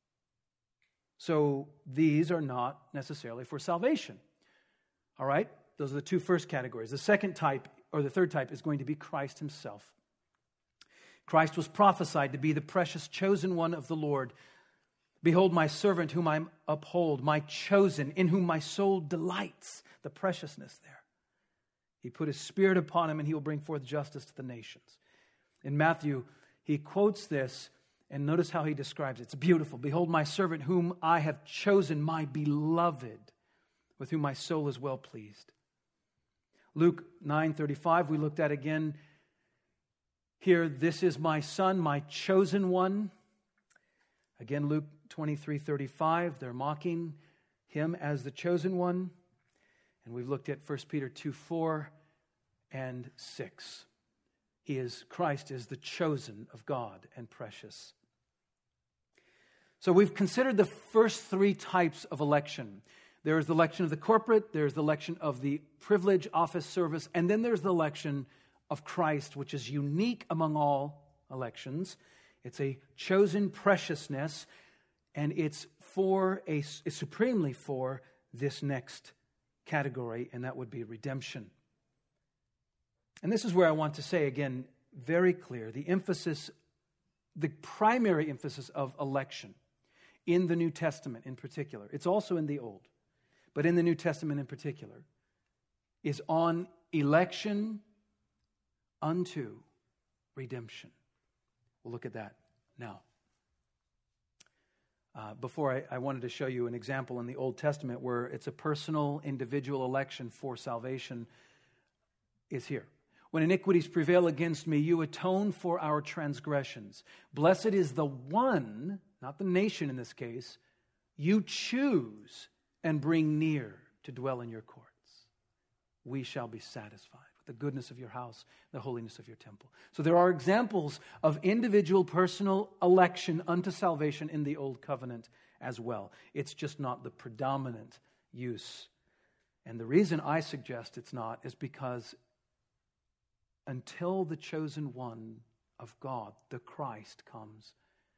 So these are not necessarily for salvation. All right? Those are the two first categories. The second type, or the third type, is going to be Christ himself. Christ was prophesied to be the precious chosen one of the Lord. Behold my servant whom I uphold, my chosen, in whom my soul delights. The preciousness there. He put his spirit upon him, and he will bring forth justice to the nations. In Matthew, he quotes this, and notice how he describes it. It's beautiful. Behold my servant whom I have chosen, my beloved, with whom my soul is well pleased. Luke nine thirty-five, we looked at again here. This is my son, my chosen one. Again, Luke twenty-three thirty-five, they're mocking him as the chosen one. And we've looked at First Peter two four and six. He is, Christ is the chosen of God and precious. So we've considered the first three types of election. There is the election of the corporate, there's the election of the privilege, office, service, and then there's the election of Christ, which is unique among all elections. It's a chosen preciousness, and it's for a it's supremely for this next category, and that would be redemption. And this is where I want to say again, very clear, the emphasis, the primary emphasis of election in the New Testament in particular, it's also in the Old, but in the New Testament in particular, is on election unto redemption. We'll look at that now. Uh, before I, I wanted to show you an example in the Old Testament where it's a personal, individual election for salvation is here. When iniquities prevail against me, you atone for our transgressions. Blessed is the one, not the nation in this case, you choose and bring near to dwell in your courts. We shall be satisfied with the goodness of your house, the holiness of your temple. So there are examples of individual personal election unto salvation in the Old Covenant as well. It's just not the predominant use. And the reason I suggest it's not is because until the chosen one of God, the Christ, comes,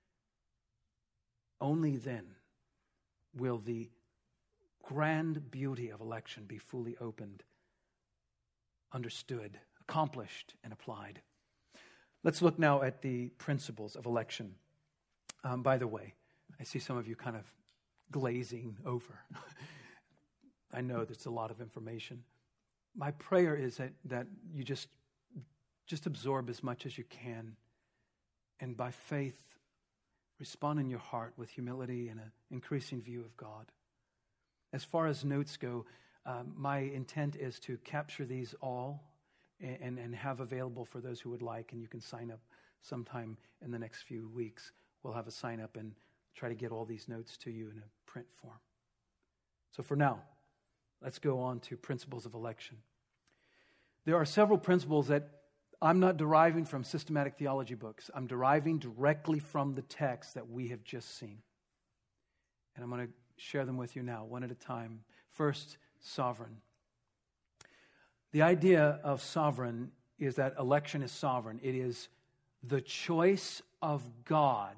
only then will the grand beauty of election be fully opened, understood, accomplished, and applied. Let's look now at the principles of election. Um, by the way, I see some of you kind of glazing over. I know there's a lot of information. My prayer is that, that you just, just absorb as much as you can, and by faith, respond in your heart with humility and an increasing view of God. As far as notes go, um, my intent is to capture these all and, and, and have available for those who would like, and you can sign up sometime in the next few weeks. We'll have a sign up and try to get all these notes to you in a print form. So for now, let's go on to principles of election. There are several principles that I'm not deriving from systematic theology books. I'm deriving directly from the text that we have just seen. And I'm going to share them with you now, one at a time. First, sovereign. The idea of sovereign is that election is sovereign. It is the choice of God,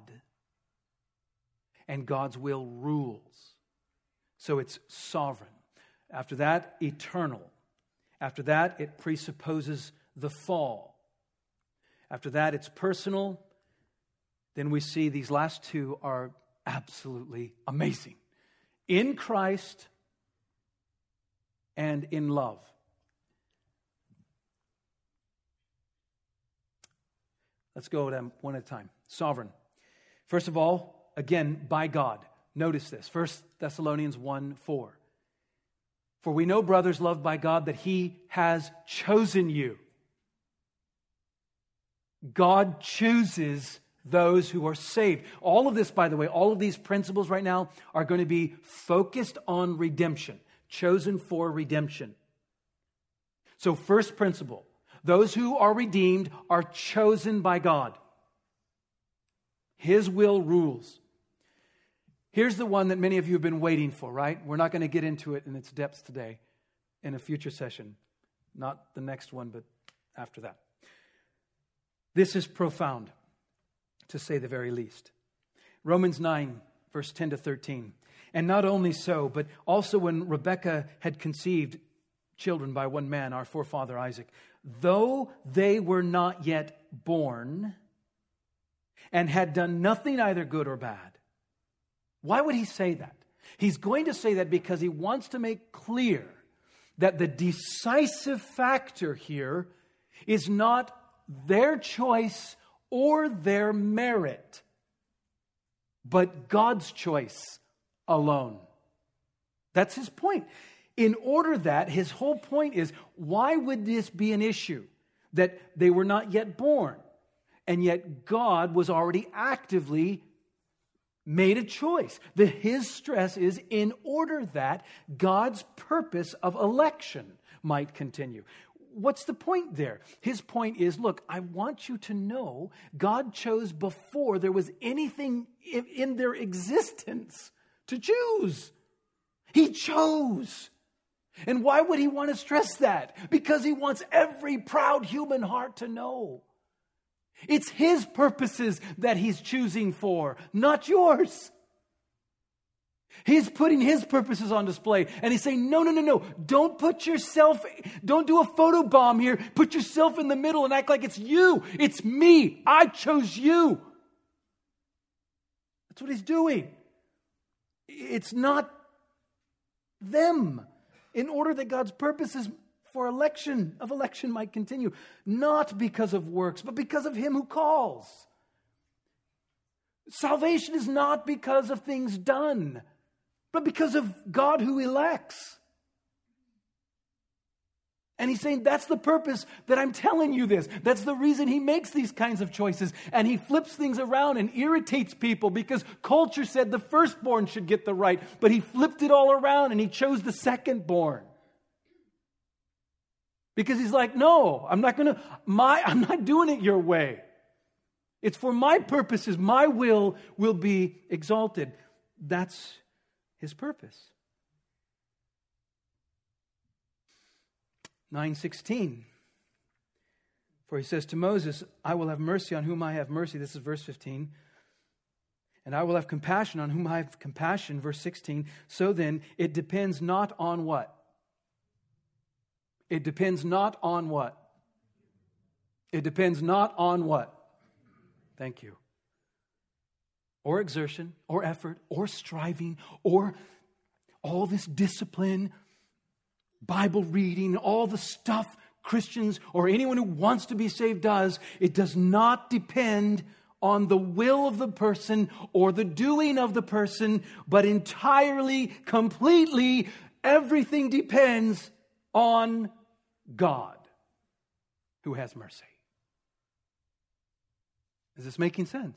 and God's will rules. So it's sovereign. After that, eternal. After that, it presupposes the fall. After that, it's personal. Then we see these last two are absolutely amazing. In Christ and in love. Let's go at them one at a time. Sovereign. First of all, again, by God. Notice this. First Thessalonians one four. For we know, brothers loved by God, that He has chosen you. God chooses those who are saved. All of this, by the way, all of these principles right now are going to be focused on redemption, chosen for redemption. So first principle, those who are redeemed are chosen by God. His will rules. Here's the one that many of you have been waiting for, right? We're not going to get into it in its depths today in a future session. Not the next one, but after that. This is profound, to say the very least. Romans nine, verse ten to thirteen. And not only so, but also when Rebekah had conceived children by one man, our forefather Isaac, though they were not yet born and had done nothing either good or bad. Why would he say that? He's going to say that because he wants to make clear that the decisive factor here is not their choice or their merit, but God's choice alone. That's his point. In order that, his whole point is, why would this be an issue? That they were not yet born, and yet God was already actively made a choice. The, his stress is in order that God's purpose of election might continue. What's the point there? His point is, look, I want you to know God chose before there was anything in, in their existence to choose. He chose. And why would he want to stress that? Because he wants every proud human heart to know. It's his purposes that he's choosing for, not yours. He's putting his purposes on display. And he's saying, no, no, no, no. Don't put yourself, don't do a photobomb here. Put yourself in the middle and act like it's you. It's me. I chose you. That's what he's doing. It's not them. In order that God's purposes for election, of election might continue. Not because of works, but because of him who calls. Salvation is not because of things done, but because of God who elects. And he's saying that's the purpose that I'm telling you this. That's the reason he makes these kinds of choices. And he flips things around and irritates people because culture said the firstborn should get the right. But he flipped it all around and he chose the secondborn. Because he's like, no, I'm not going to, my, I'm not doing it your way. It's for my purposes. My will will be exalted. That's his purpose. nine sixteen. For he says to Moses, I will have mercy on whom I have mercy. This is verse fifteen. And I will have compassion on whom I have compassion. Verse sixteen. So then, it depends not on what? It depends not on what? It depends not on what? Thank you. Or exertion, or effort, or striving, or all this discipline, Bible reading, all the stuff Christians or anyone who wants to be saved does. It does not depend on the will of the person or the doing of the person, but entirely, completely, everything depends on God who has mercy. Is this making sense?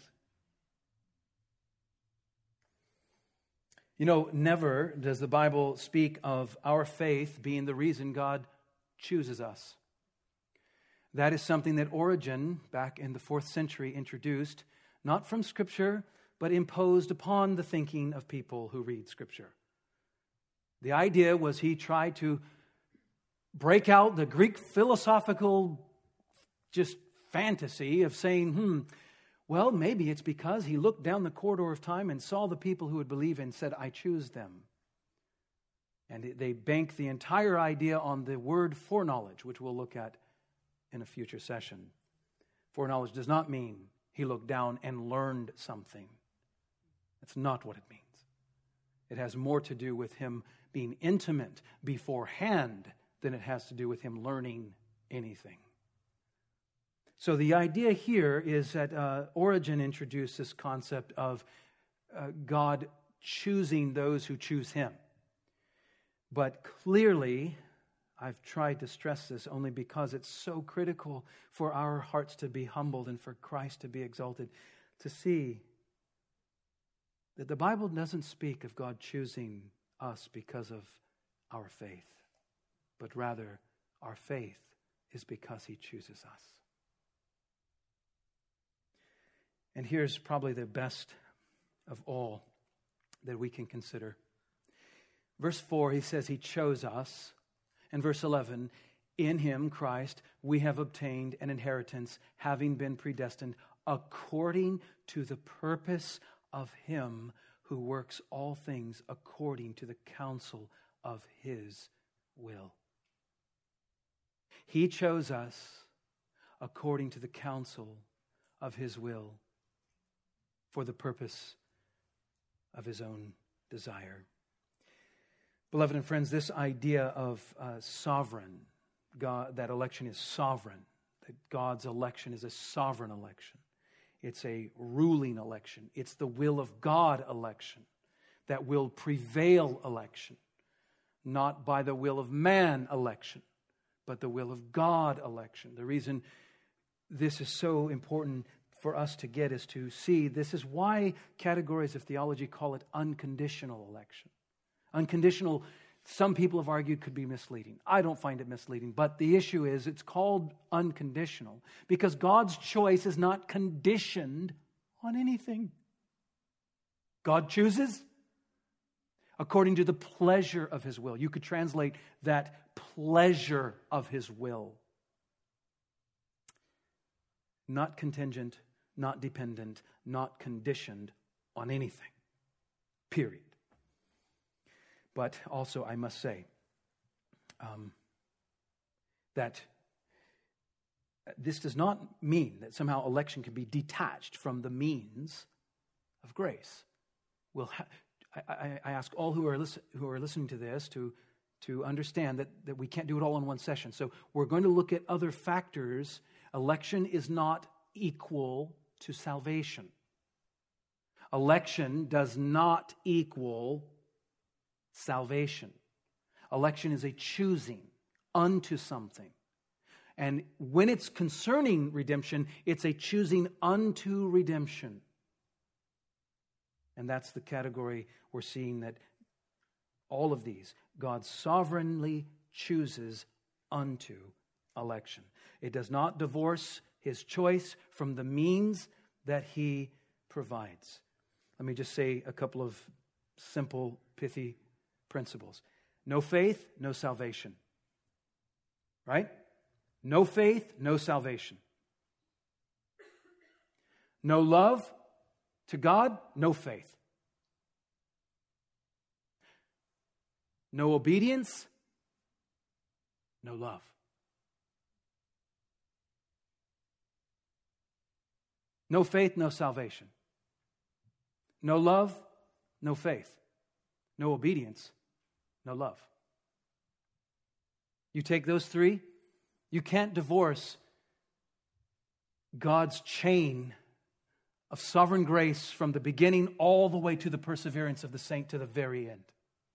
You know, never does the Bible speak of our faith being the reason God chooses us. That is something that Origen, back in the fourth century, introduced, not from Scripture, but imposed upon the thinking of people who read Scripture. The idea was he tried to break out the Greek philosophical just fantasy of saying, hmm, well, maybe it's because he looked down the corridor of time and saw the people who would believe and said, I choose them. And they bank the entire idea on the word foreknowledge, which we'll look at in a future session. Foreknowledge does not mean he looked down and learned something. That's not what it means. It has more to do with him being intimate beforehand than it has to do with him learning anything. So the idea here is that uh, Origen introduced this concept of uh, God choosing those who choose him. But clearly, I've tried to stress this only because it's so critical for our hearts to be humbled and for Christ to be exalted, to see that the Bible doesn't speak of God choosing us because of our faith, but rather our faith is because he chooses us. And here's probably the best of all that we can consider. Verse four, he says he chose us. And verse eleven, in him, Christ, we have obtained an inheritance, having been predestined according to the purpose of him who works all things according to the counsel of his will. He chose us according to the counsel of his will, for the purpose of his own desire. Beloved and friends, this idea of uh, sovereign, God, that election is sovereign, that God's election is a sovereign election. It's a ruling election. It's the will of God election that will prevail election, not by the will of man election, but the will of God election. The reason this is so important for us to get is to see this is why categories of theology call it unconditional election. Unconditional, some people have argued, could be misleading. I don't find it misleading, but the issue is it's called unconditional because God's choice is not conditioned on anything. God chooses according to the pleasure of his will. You could translate that pleasure of his will. Not contingent, not dependent, not conditioned on anything. Period. But also, I must say um, that this does not mean that somehow election can be detached from the means of grace. We'll ha- I, I ask all who are listen, who are listening to this to to understand that, that we can't do it all in one session. So we're going to look at other factors. Election is not equal to salvation. Election does not equal salvation. Election is a choosing unto something. And when it's concerning redemption, it's a choosing unto redemption. And that's the category we're seeing, that all of these, God sovereignly chooses unto election. It does not divorce his choice from the means that he provides. Let me just say a couple of simple, pithy principles. No faith, no salvation. Right? No faith, no salvation. No love to God, no faith. No obedience, no love. No faith, no salvation. No love, no faith. No obedience, no love. You take those three, you can't divorce God's chain of sovereign grace from the beginning all the way to the perseverance of the saint to the very end.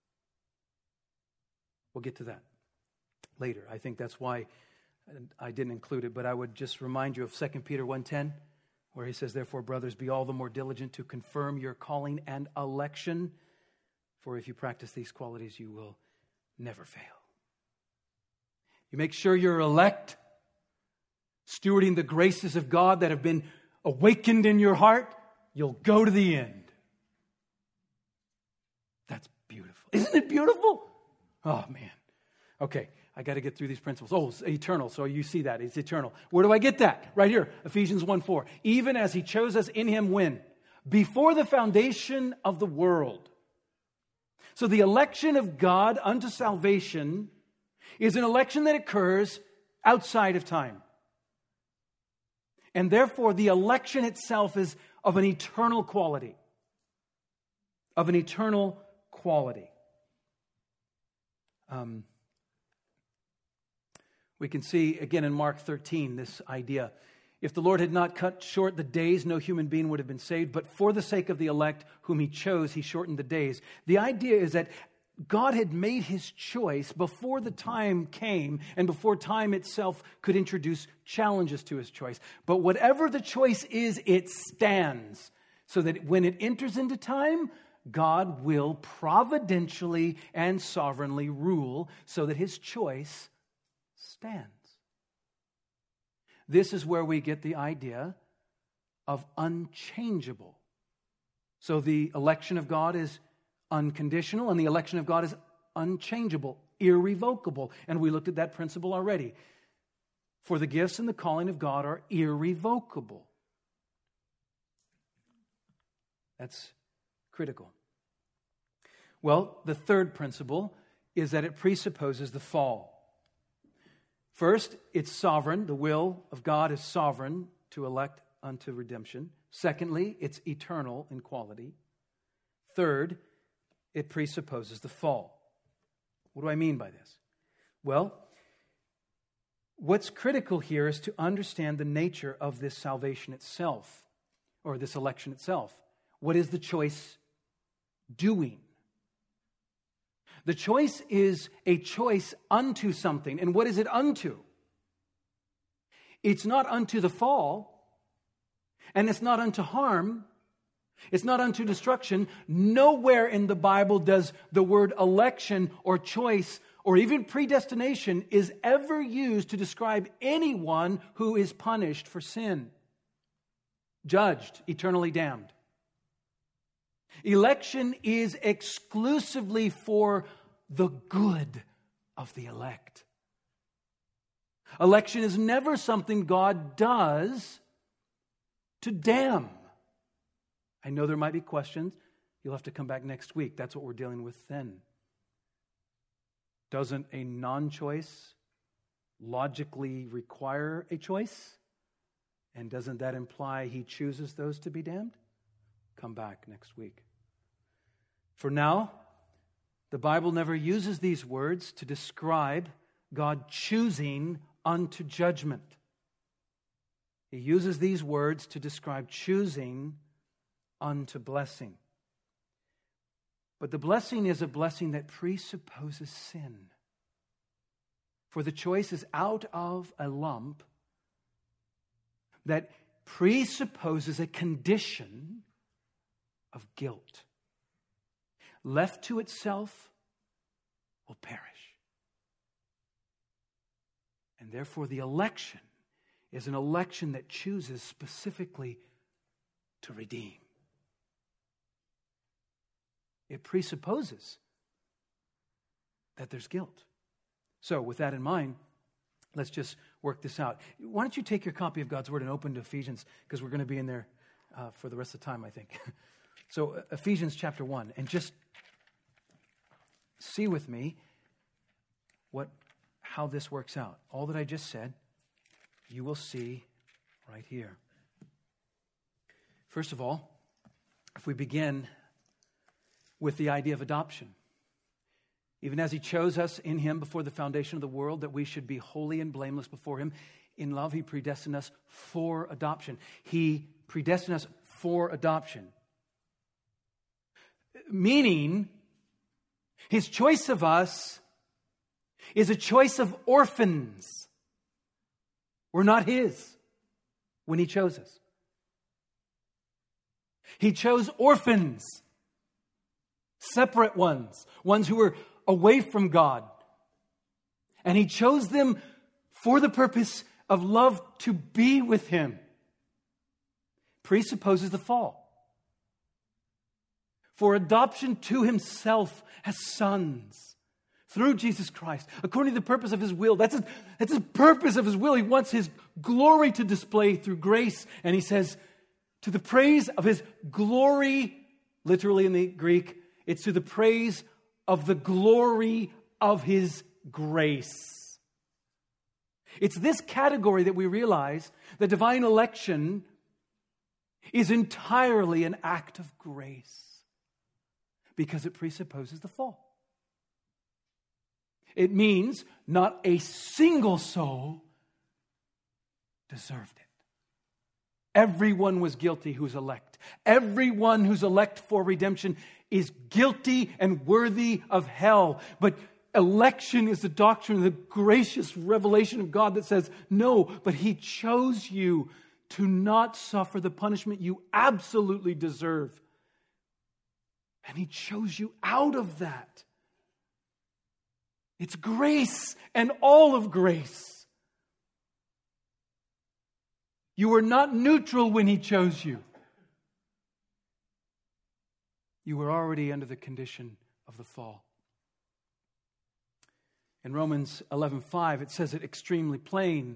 We'll get to that later. I think that's why I didn't include it, but I would just remind you of Second Peter one ten, where he says, "Therefore, brothers, be all the more diligent to confirm your calling and election, for if you practice these qualities, you will never fail." You make sure you're elect, stewarding the graces of God that have been awakened in your heart, you'll go to the end. That's beautiful. Isn't it beautiful? Oh, man. Okay, I got to get through these principles. Oh, it's eternal. So you see that. It's eternal. Where do I get that? Right here, Ephesians one four. Even as he chose us in him when? Before the foundation of the world. So the election of God unto salvation is an election that occurs outside of time. And therefore, the election itself is of an eternal quality. Of an eternal quality. Um, we can see again in Mark thirteen this idea. If the Lord had not cut short the days, no human being would have been saved. But for the sake of the elect whom he chose, he shortened the days. The idea is that God had made his choice before the time came and before time itself could introduce challenges to his choice. But whatever the choice is, it stands. So that when it enters into time, God will providentially and sovereignly rule so that his choice stands. This is where we get the idea of unchangeable. So the election of God is unconditional, and the election of God is unchangeable, irrevocable. And we looked at that principle already. For the gifts and the calling of God are irrevocable. That's critical. Well, the third principle is that it presupposes the fall. First, it's sovereign. The will of God is sovereign to elect unto redemption. Secondly, it's eternal in quality. Third, it presupposes the fall. What do I mean by this? Well, what's critical here is to understand the nature of this salvation itself, or this election itself. What is the choice doing? The choice is a choice unto something. And what is it unto? It's not unto the fall, and it's not unto harm. It's not unto destruction. Nowhere in the Bible does the word election or choice or even predestination is ever used to describe anyone who is punished for sin, judged, eternally damned. Election is exclusively for the good of the elect. Election is never something God does to damn. I know there might be questions. You'll have to come back next week. That's what we're dealing with then. Doesn't a non-choice logically require a choice? And doesn't that imply he chooses those to be damned? Come back next week. For now, the Bible never uses these words to describe God choosing unto judgment. He uses these words to describe choosing unto blessing. But the blessing is a blessing that presupposes sin. For the choice is out of a lump that presupposes a condition of guilt. Left to itself, will perish. And therefore, the election is an election that chooses specifically to redeem. It presupposes that there's guilt. So, with that in mind, let's just work this out. Why don't you take your copy of God's Word and open to Ephesians, because we're going to be in there uh, for the rest of the time, I think. So, uh, Ephesians chapter one, and just see with me what how this works out. All that I just said, you will see right here. First of all, if we begin with the idea of adoption. Even as he chose us in him before the foundation of the world, that we should be holy and blameless before him. In love, he predestined us for adoption. He predestined us for adoption. Meaning, his choice of us is a choice of orphans. We're not his when he chose us. He chose orphans. Separate ones, ones who were away from God. And he chose them for the purpose of love to be with him. Presupposes the fall. For adoption to himself as sons through Jesus Christ, according to the purpose of his will. That's his, that's his purpose of his will. He wants his glory to display through grace. And he says, to the praise of his glory, literally in the Greek, it's to the praise of the glory of his grace. It's this category that we realize that divine election is entirely an act of grace because it presupposes the fall. It means not a single soul deserved it. Everyone was guilty who's elect. Everyone who's elect for redemption is guilty and worthy of hell. But election is the doctrine of the gracious revelation of God that says, no, but he chose you to not suffer the punishment you absolutely deserve. And he chose you out of that. It's grace and all of grace. You were not neutral when he chose you. You were already under the condition of the fall. In Romans eleven five, it says it extremely plain.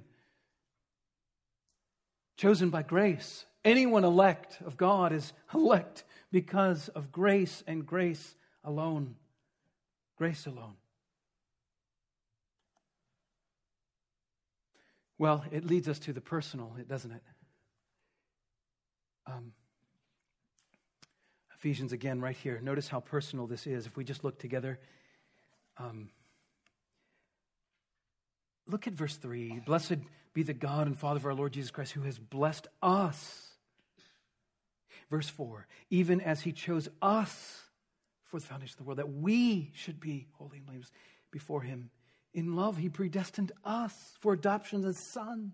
Chosen by grace. Anyone elect of God is elect because of grace and grace alone. Grace alone. Well, it leads us to the personal, doesn't it? Um, Ephesians again, right here. Notice how personal this is. If we just look together. Um, look at verse three. Blessed be the God and Father of our Lord Jesus Christ, who has blessed us. Verse four. Even as he chose us for the foundation of the world, that we should be holy and blameless before him. In love, he predestined us for adoption as sons.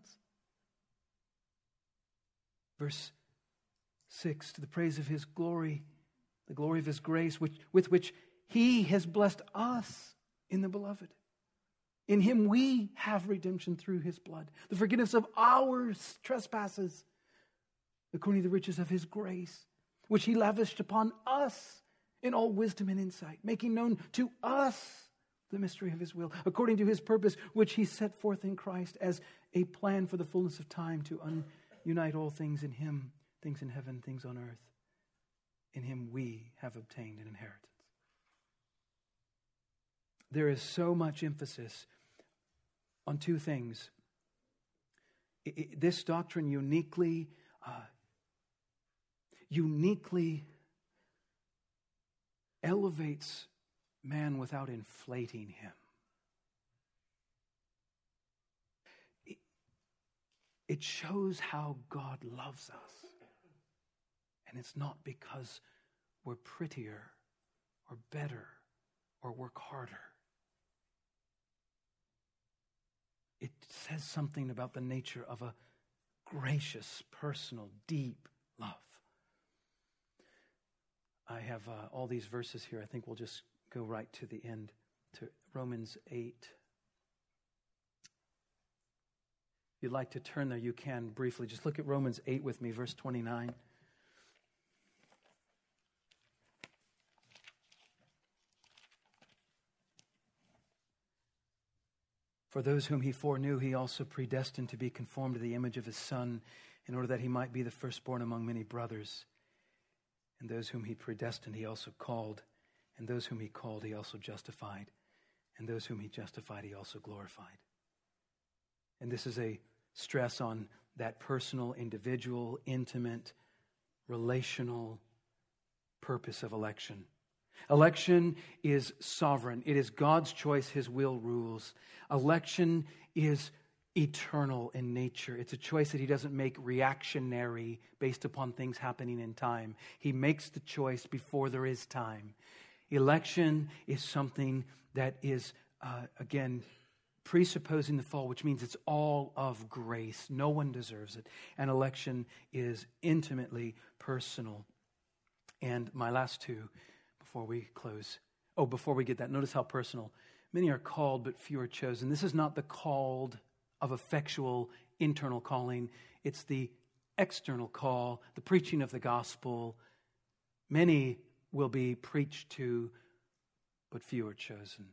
Verse six, to the praise of his glory, the glory of his grace, which, with which he has blessed us in the beloved. In him we have redemption through his blood, the forgiveness of our trespasses, according to the riches of his grace, which he lavished upon us in all wisdom and insight, making known to us the mystery of his will, according to his purpose, which he set forth in Christ as a plan for the fullness of time to un- unite all things in him, things in heaven, things on earth. In him we have obtained an inheritance. There is so much emphasis on two things. It, it, this doctrine uniquely, uh, uniquely elevates man without inflating him. It, it shows how God loves us And it's not because we're prettier or better or work harder. It says something about the nature of a gracious, personal, deep love. I have uh, all these verses here. I think we'll just go right to the end, to Romans eight. If you'd like to turn there, you can briefly. Just look at Romans eight with me, verse twenty-nine. For those whom he foreknew, he also predestined to be conformed to the image of his Son, in order that he might be the firstborn among many brothers. And those whom he predestined, he also called. And those whom he called, he also justified. And those whom he justified, he also glorified. And this is a stress on that personal, individual, intimate, relational purpose of election. Election is sovereign. It is God's choice. His will rules. Election is eternal in nature. It's a choice that he doesn't make reactionary based upon things happening in time. He makes the choice before there is time. Election is something that is, uh, again, presupposing the fall, which means it's all of grace. No one deserves it. And election is intimately personal. And my last two, before we close. Oh, before we get that, notice how personal. Many are called, but few are chosen. This is not the called of effectual internal calling. It's the external call, the preaching of the gospel. Many will be preached to, but few are chosen.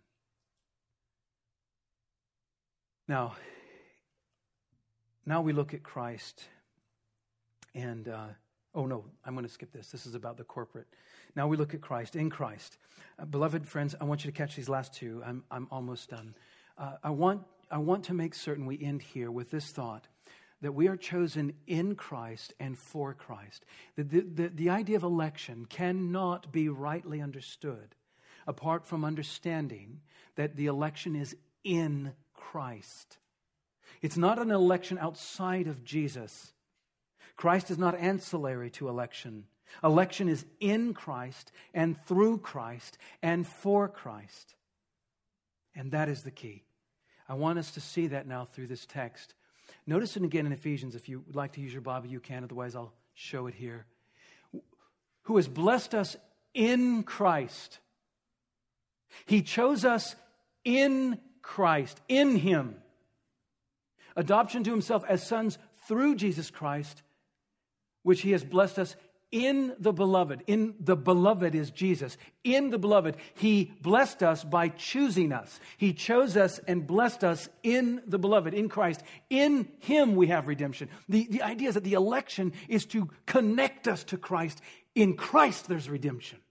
Now, now we look at Christ and, uh, oh no, I'm going to skip this. This is about the corporate. Now we look at Christ, in Christ. Uh, beloved friends, I want you to catch these last two. I'm, I'm almost done. Uh, I want, I want to make certain we end here with this thought, that we are chosen in Christ and for Christ. The, the, the, the idea of election cannot be rightly understood apart from understanding that the election is in Christ. It's not an election outside of Jesus. Christ is not ancillary to election. Election is in Christ and through Christ and for Christ. And that is the key. I want us to see that now through this text. Notice it again in Ephesians. If you would like to use your Bible, you can. Otherwise, I'll show it here. Who has blessed us in Christ. He chose us in Christ, in Him. Adoption to Himself as sons through Jesus Christ, which He has blessed us in the beloved. In the beloved is Jesus. In the beloved, He blessed us by choosing us. He chose us and blessed us in the beloved, in Christ. In Him we have redemption. The, the idea is that the election is to connect us to Christ. In Christ there's redemption.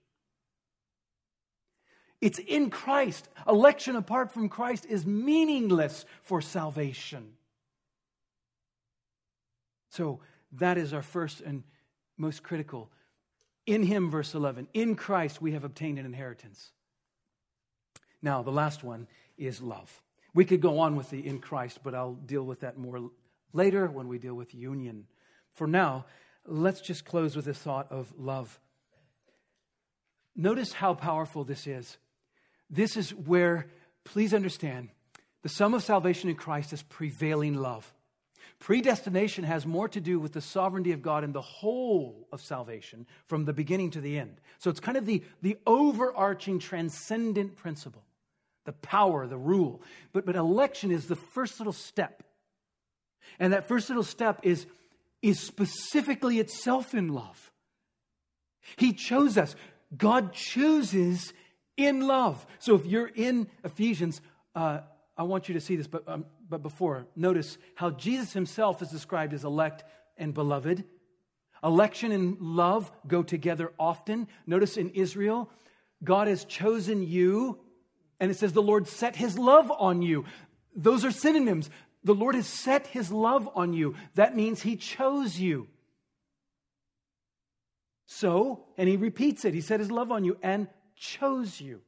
It's in Christ. Election apart from Christ is meaningless for salvation. So that is our first and most critical. In Him, verse eleven, in Christ we have obtained an inheritance. Now, the last one is love. We could go on with the in Christ, but I'll deal with that more later when we deal with union. For now, let's just close with this thought of love. Notice how powerful this is. This is where, please understand, the sum of salvation in Christ is prevailing love. Predestination has more to do with the sovereignty of God in the whole of salvation from the beginning to the end. So it's kind of the, the overarching transcendent principle, the power, the rule. But, but election is the first little step. And that first little step is, is specifically itself in love. He chose us. God chooses in love. So if you're in Ephesians, uh, I want you to see this, but um, but before, notice how Jesus Himself is described as elect and beloved. Election and love go together often. Notice in Israel, God has chosen you, and it says the Lord set His love on you. Those are synonyms. The Lord has set His love on you. That means He chose you. So, and He repeats it, He set His love on you and chose you.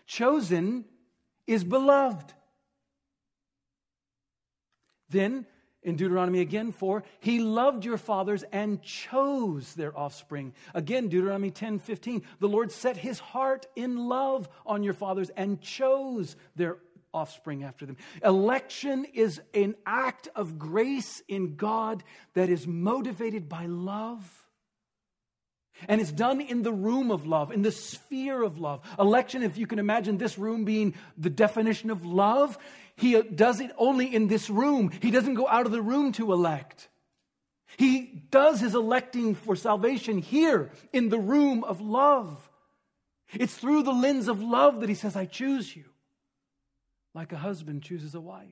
Chosen is beloved. Then in Deuteronomy again, for he loved your fathers and chose their offspring. Again, Deuteronomy ten fifteen, the Lord set his heart in love on your fathers and chose their offspring after them. Election is an act of grace in God that is motivated by love. And it's done in the room of love, in the sphere of love. Election, if you can imagine this room being the definition of love, he does it only in this room. He doesn't go out of the room to elect. He does his electing for salvation here in the room of love. It's through the lens of love that he says, I choose you, like a husband chooses a wife.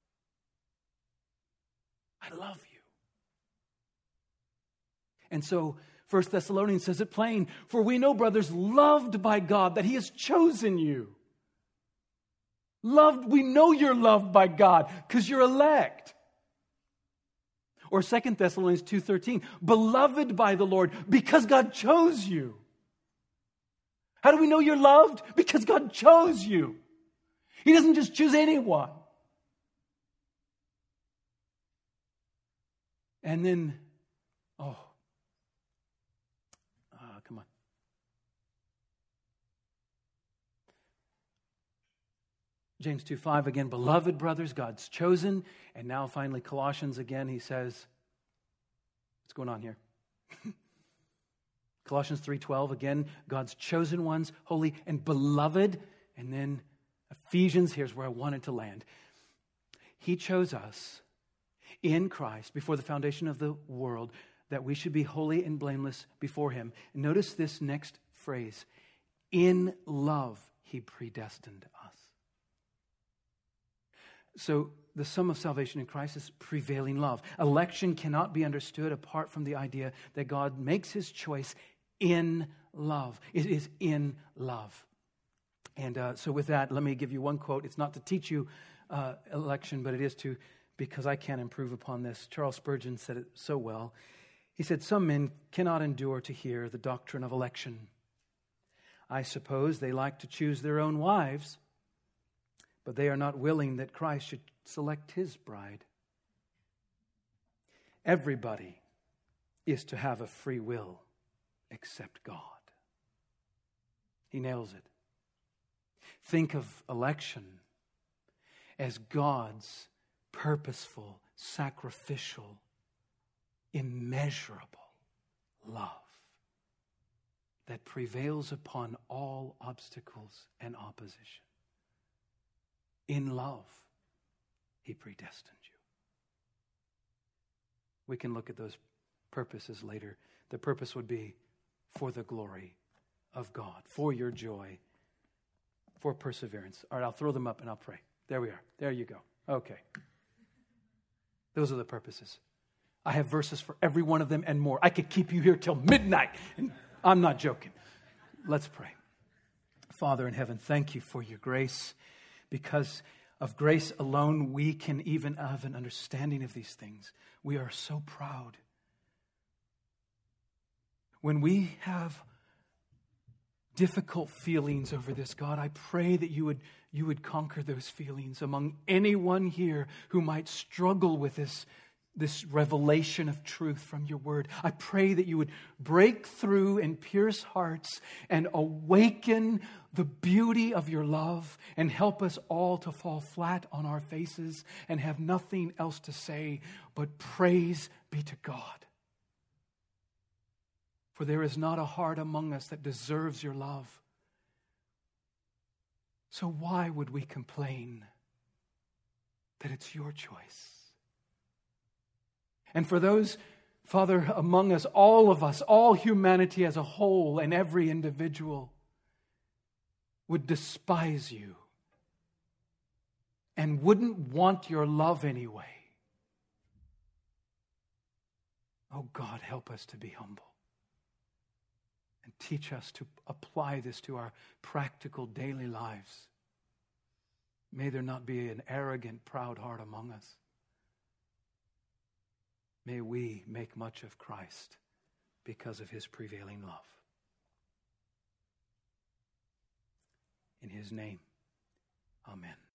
I love you. And so, First Thessalonians says it plain, for we know, brothers, loved by God, that he has chosen you. Loved, we know you're loved by God because you're elect. Or Second Thessalonians two thirteen, beloved by the Lord because God chose you. How do we know you're loved? Because God chose you. He doesn't just choose anyone. And then, oh, uh, come on. James two five again, beloved brothers, God's chosen. And now finally Colossians again, he says, what's going on here? Colossians three twelve again, God's chosen ones, holy and beloved. And then Ephesians, here's where I wanted to land. He chose us in Christ before the foundation of the world that we should be holy and blameless before him. And notice this next phrase, in love he predestined us. So the sum of salvation in Christ is prevailing love. Election cannot be understood apart from the idea that God makes his choice in love. It is in love. And uh, so with that, let me give you one quote. It's not to teach you uh, election, but it is to, because I can't improve upon this. Charles Spurgeon said it so well. He said, some men cannot endure to hear the doctrine of election. I suppose they like to choose their own wives, but they are not willing that Christ should select his bride. Everybody is to have a free will except God. He nails it. Think of election as God's purposeful, sacrificial, immeasurable love that prevails upon all obstacles and opposition. In love, he predestined you. We can look at those purposes later. The purpose would be for the glory of God, for your joy, for perseverance. All right, I'll throw them up and I'll pray. There we are. There you go. Okay. Those are the purposes. I have verses for every one of them and more. I could keep you here till midnight. And I'm not joking. Let's pray. Father in heaven, thank you for your grace. Because of grace alone, we can even have an understanding of these things. We are so proud. When we have difficult feelings over this, God, I pray that you would, you would conquer those feelings among anyone here who might struggle with this, this revelation of truth from your word. I pray that you would break through and pierce hearts and awaken the beauty of your love and help us all to fall flat on our faces and have nothing else to say but praise be to God. For there is not a heart among us that deserves your love. So why would we complain that it's your choice? And for those, Father, among us, all of us, all humanity as a whole and every individual would despise you and wouldn't want your love anyway. Oh God, help us to be humble. And teach us to apply this to our practical daily lives. May there not be an arrogant, proud heart among us. May we make much of Christ because of his prevailing love. In his name, amen.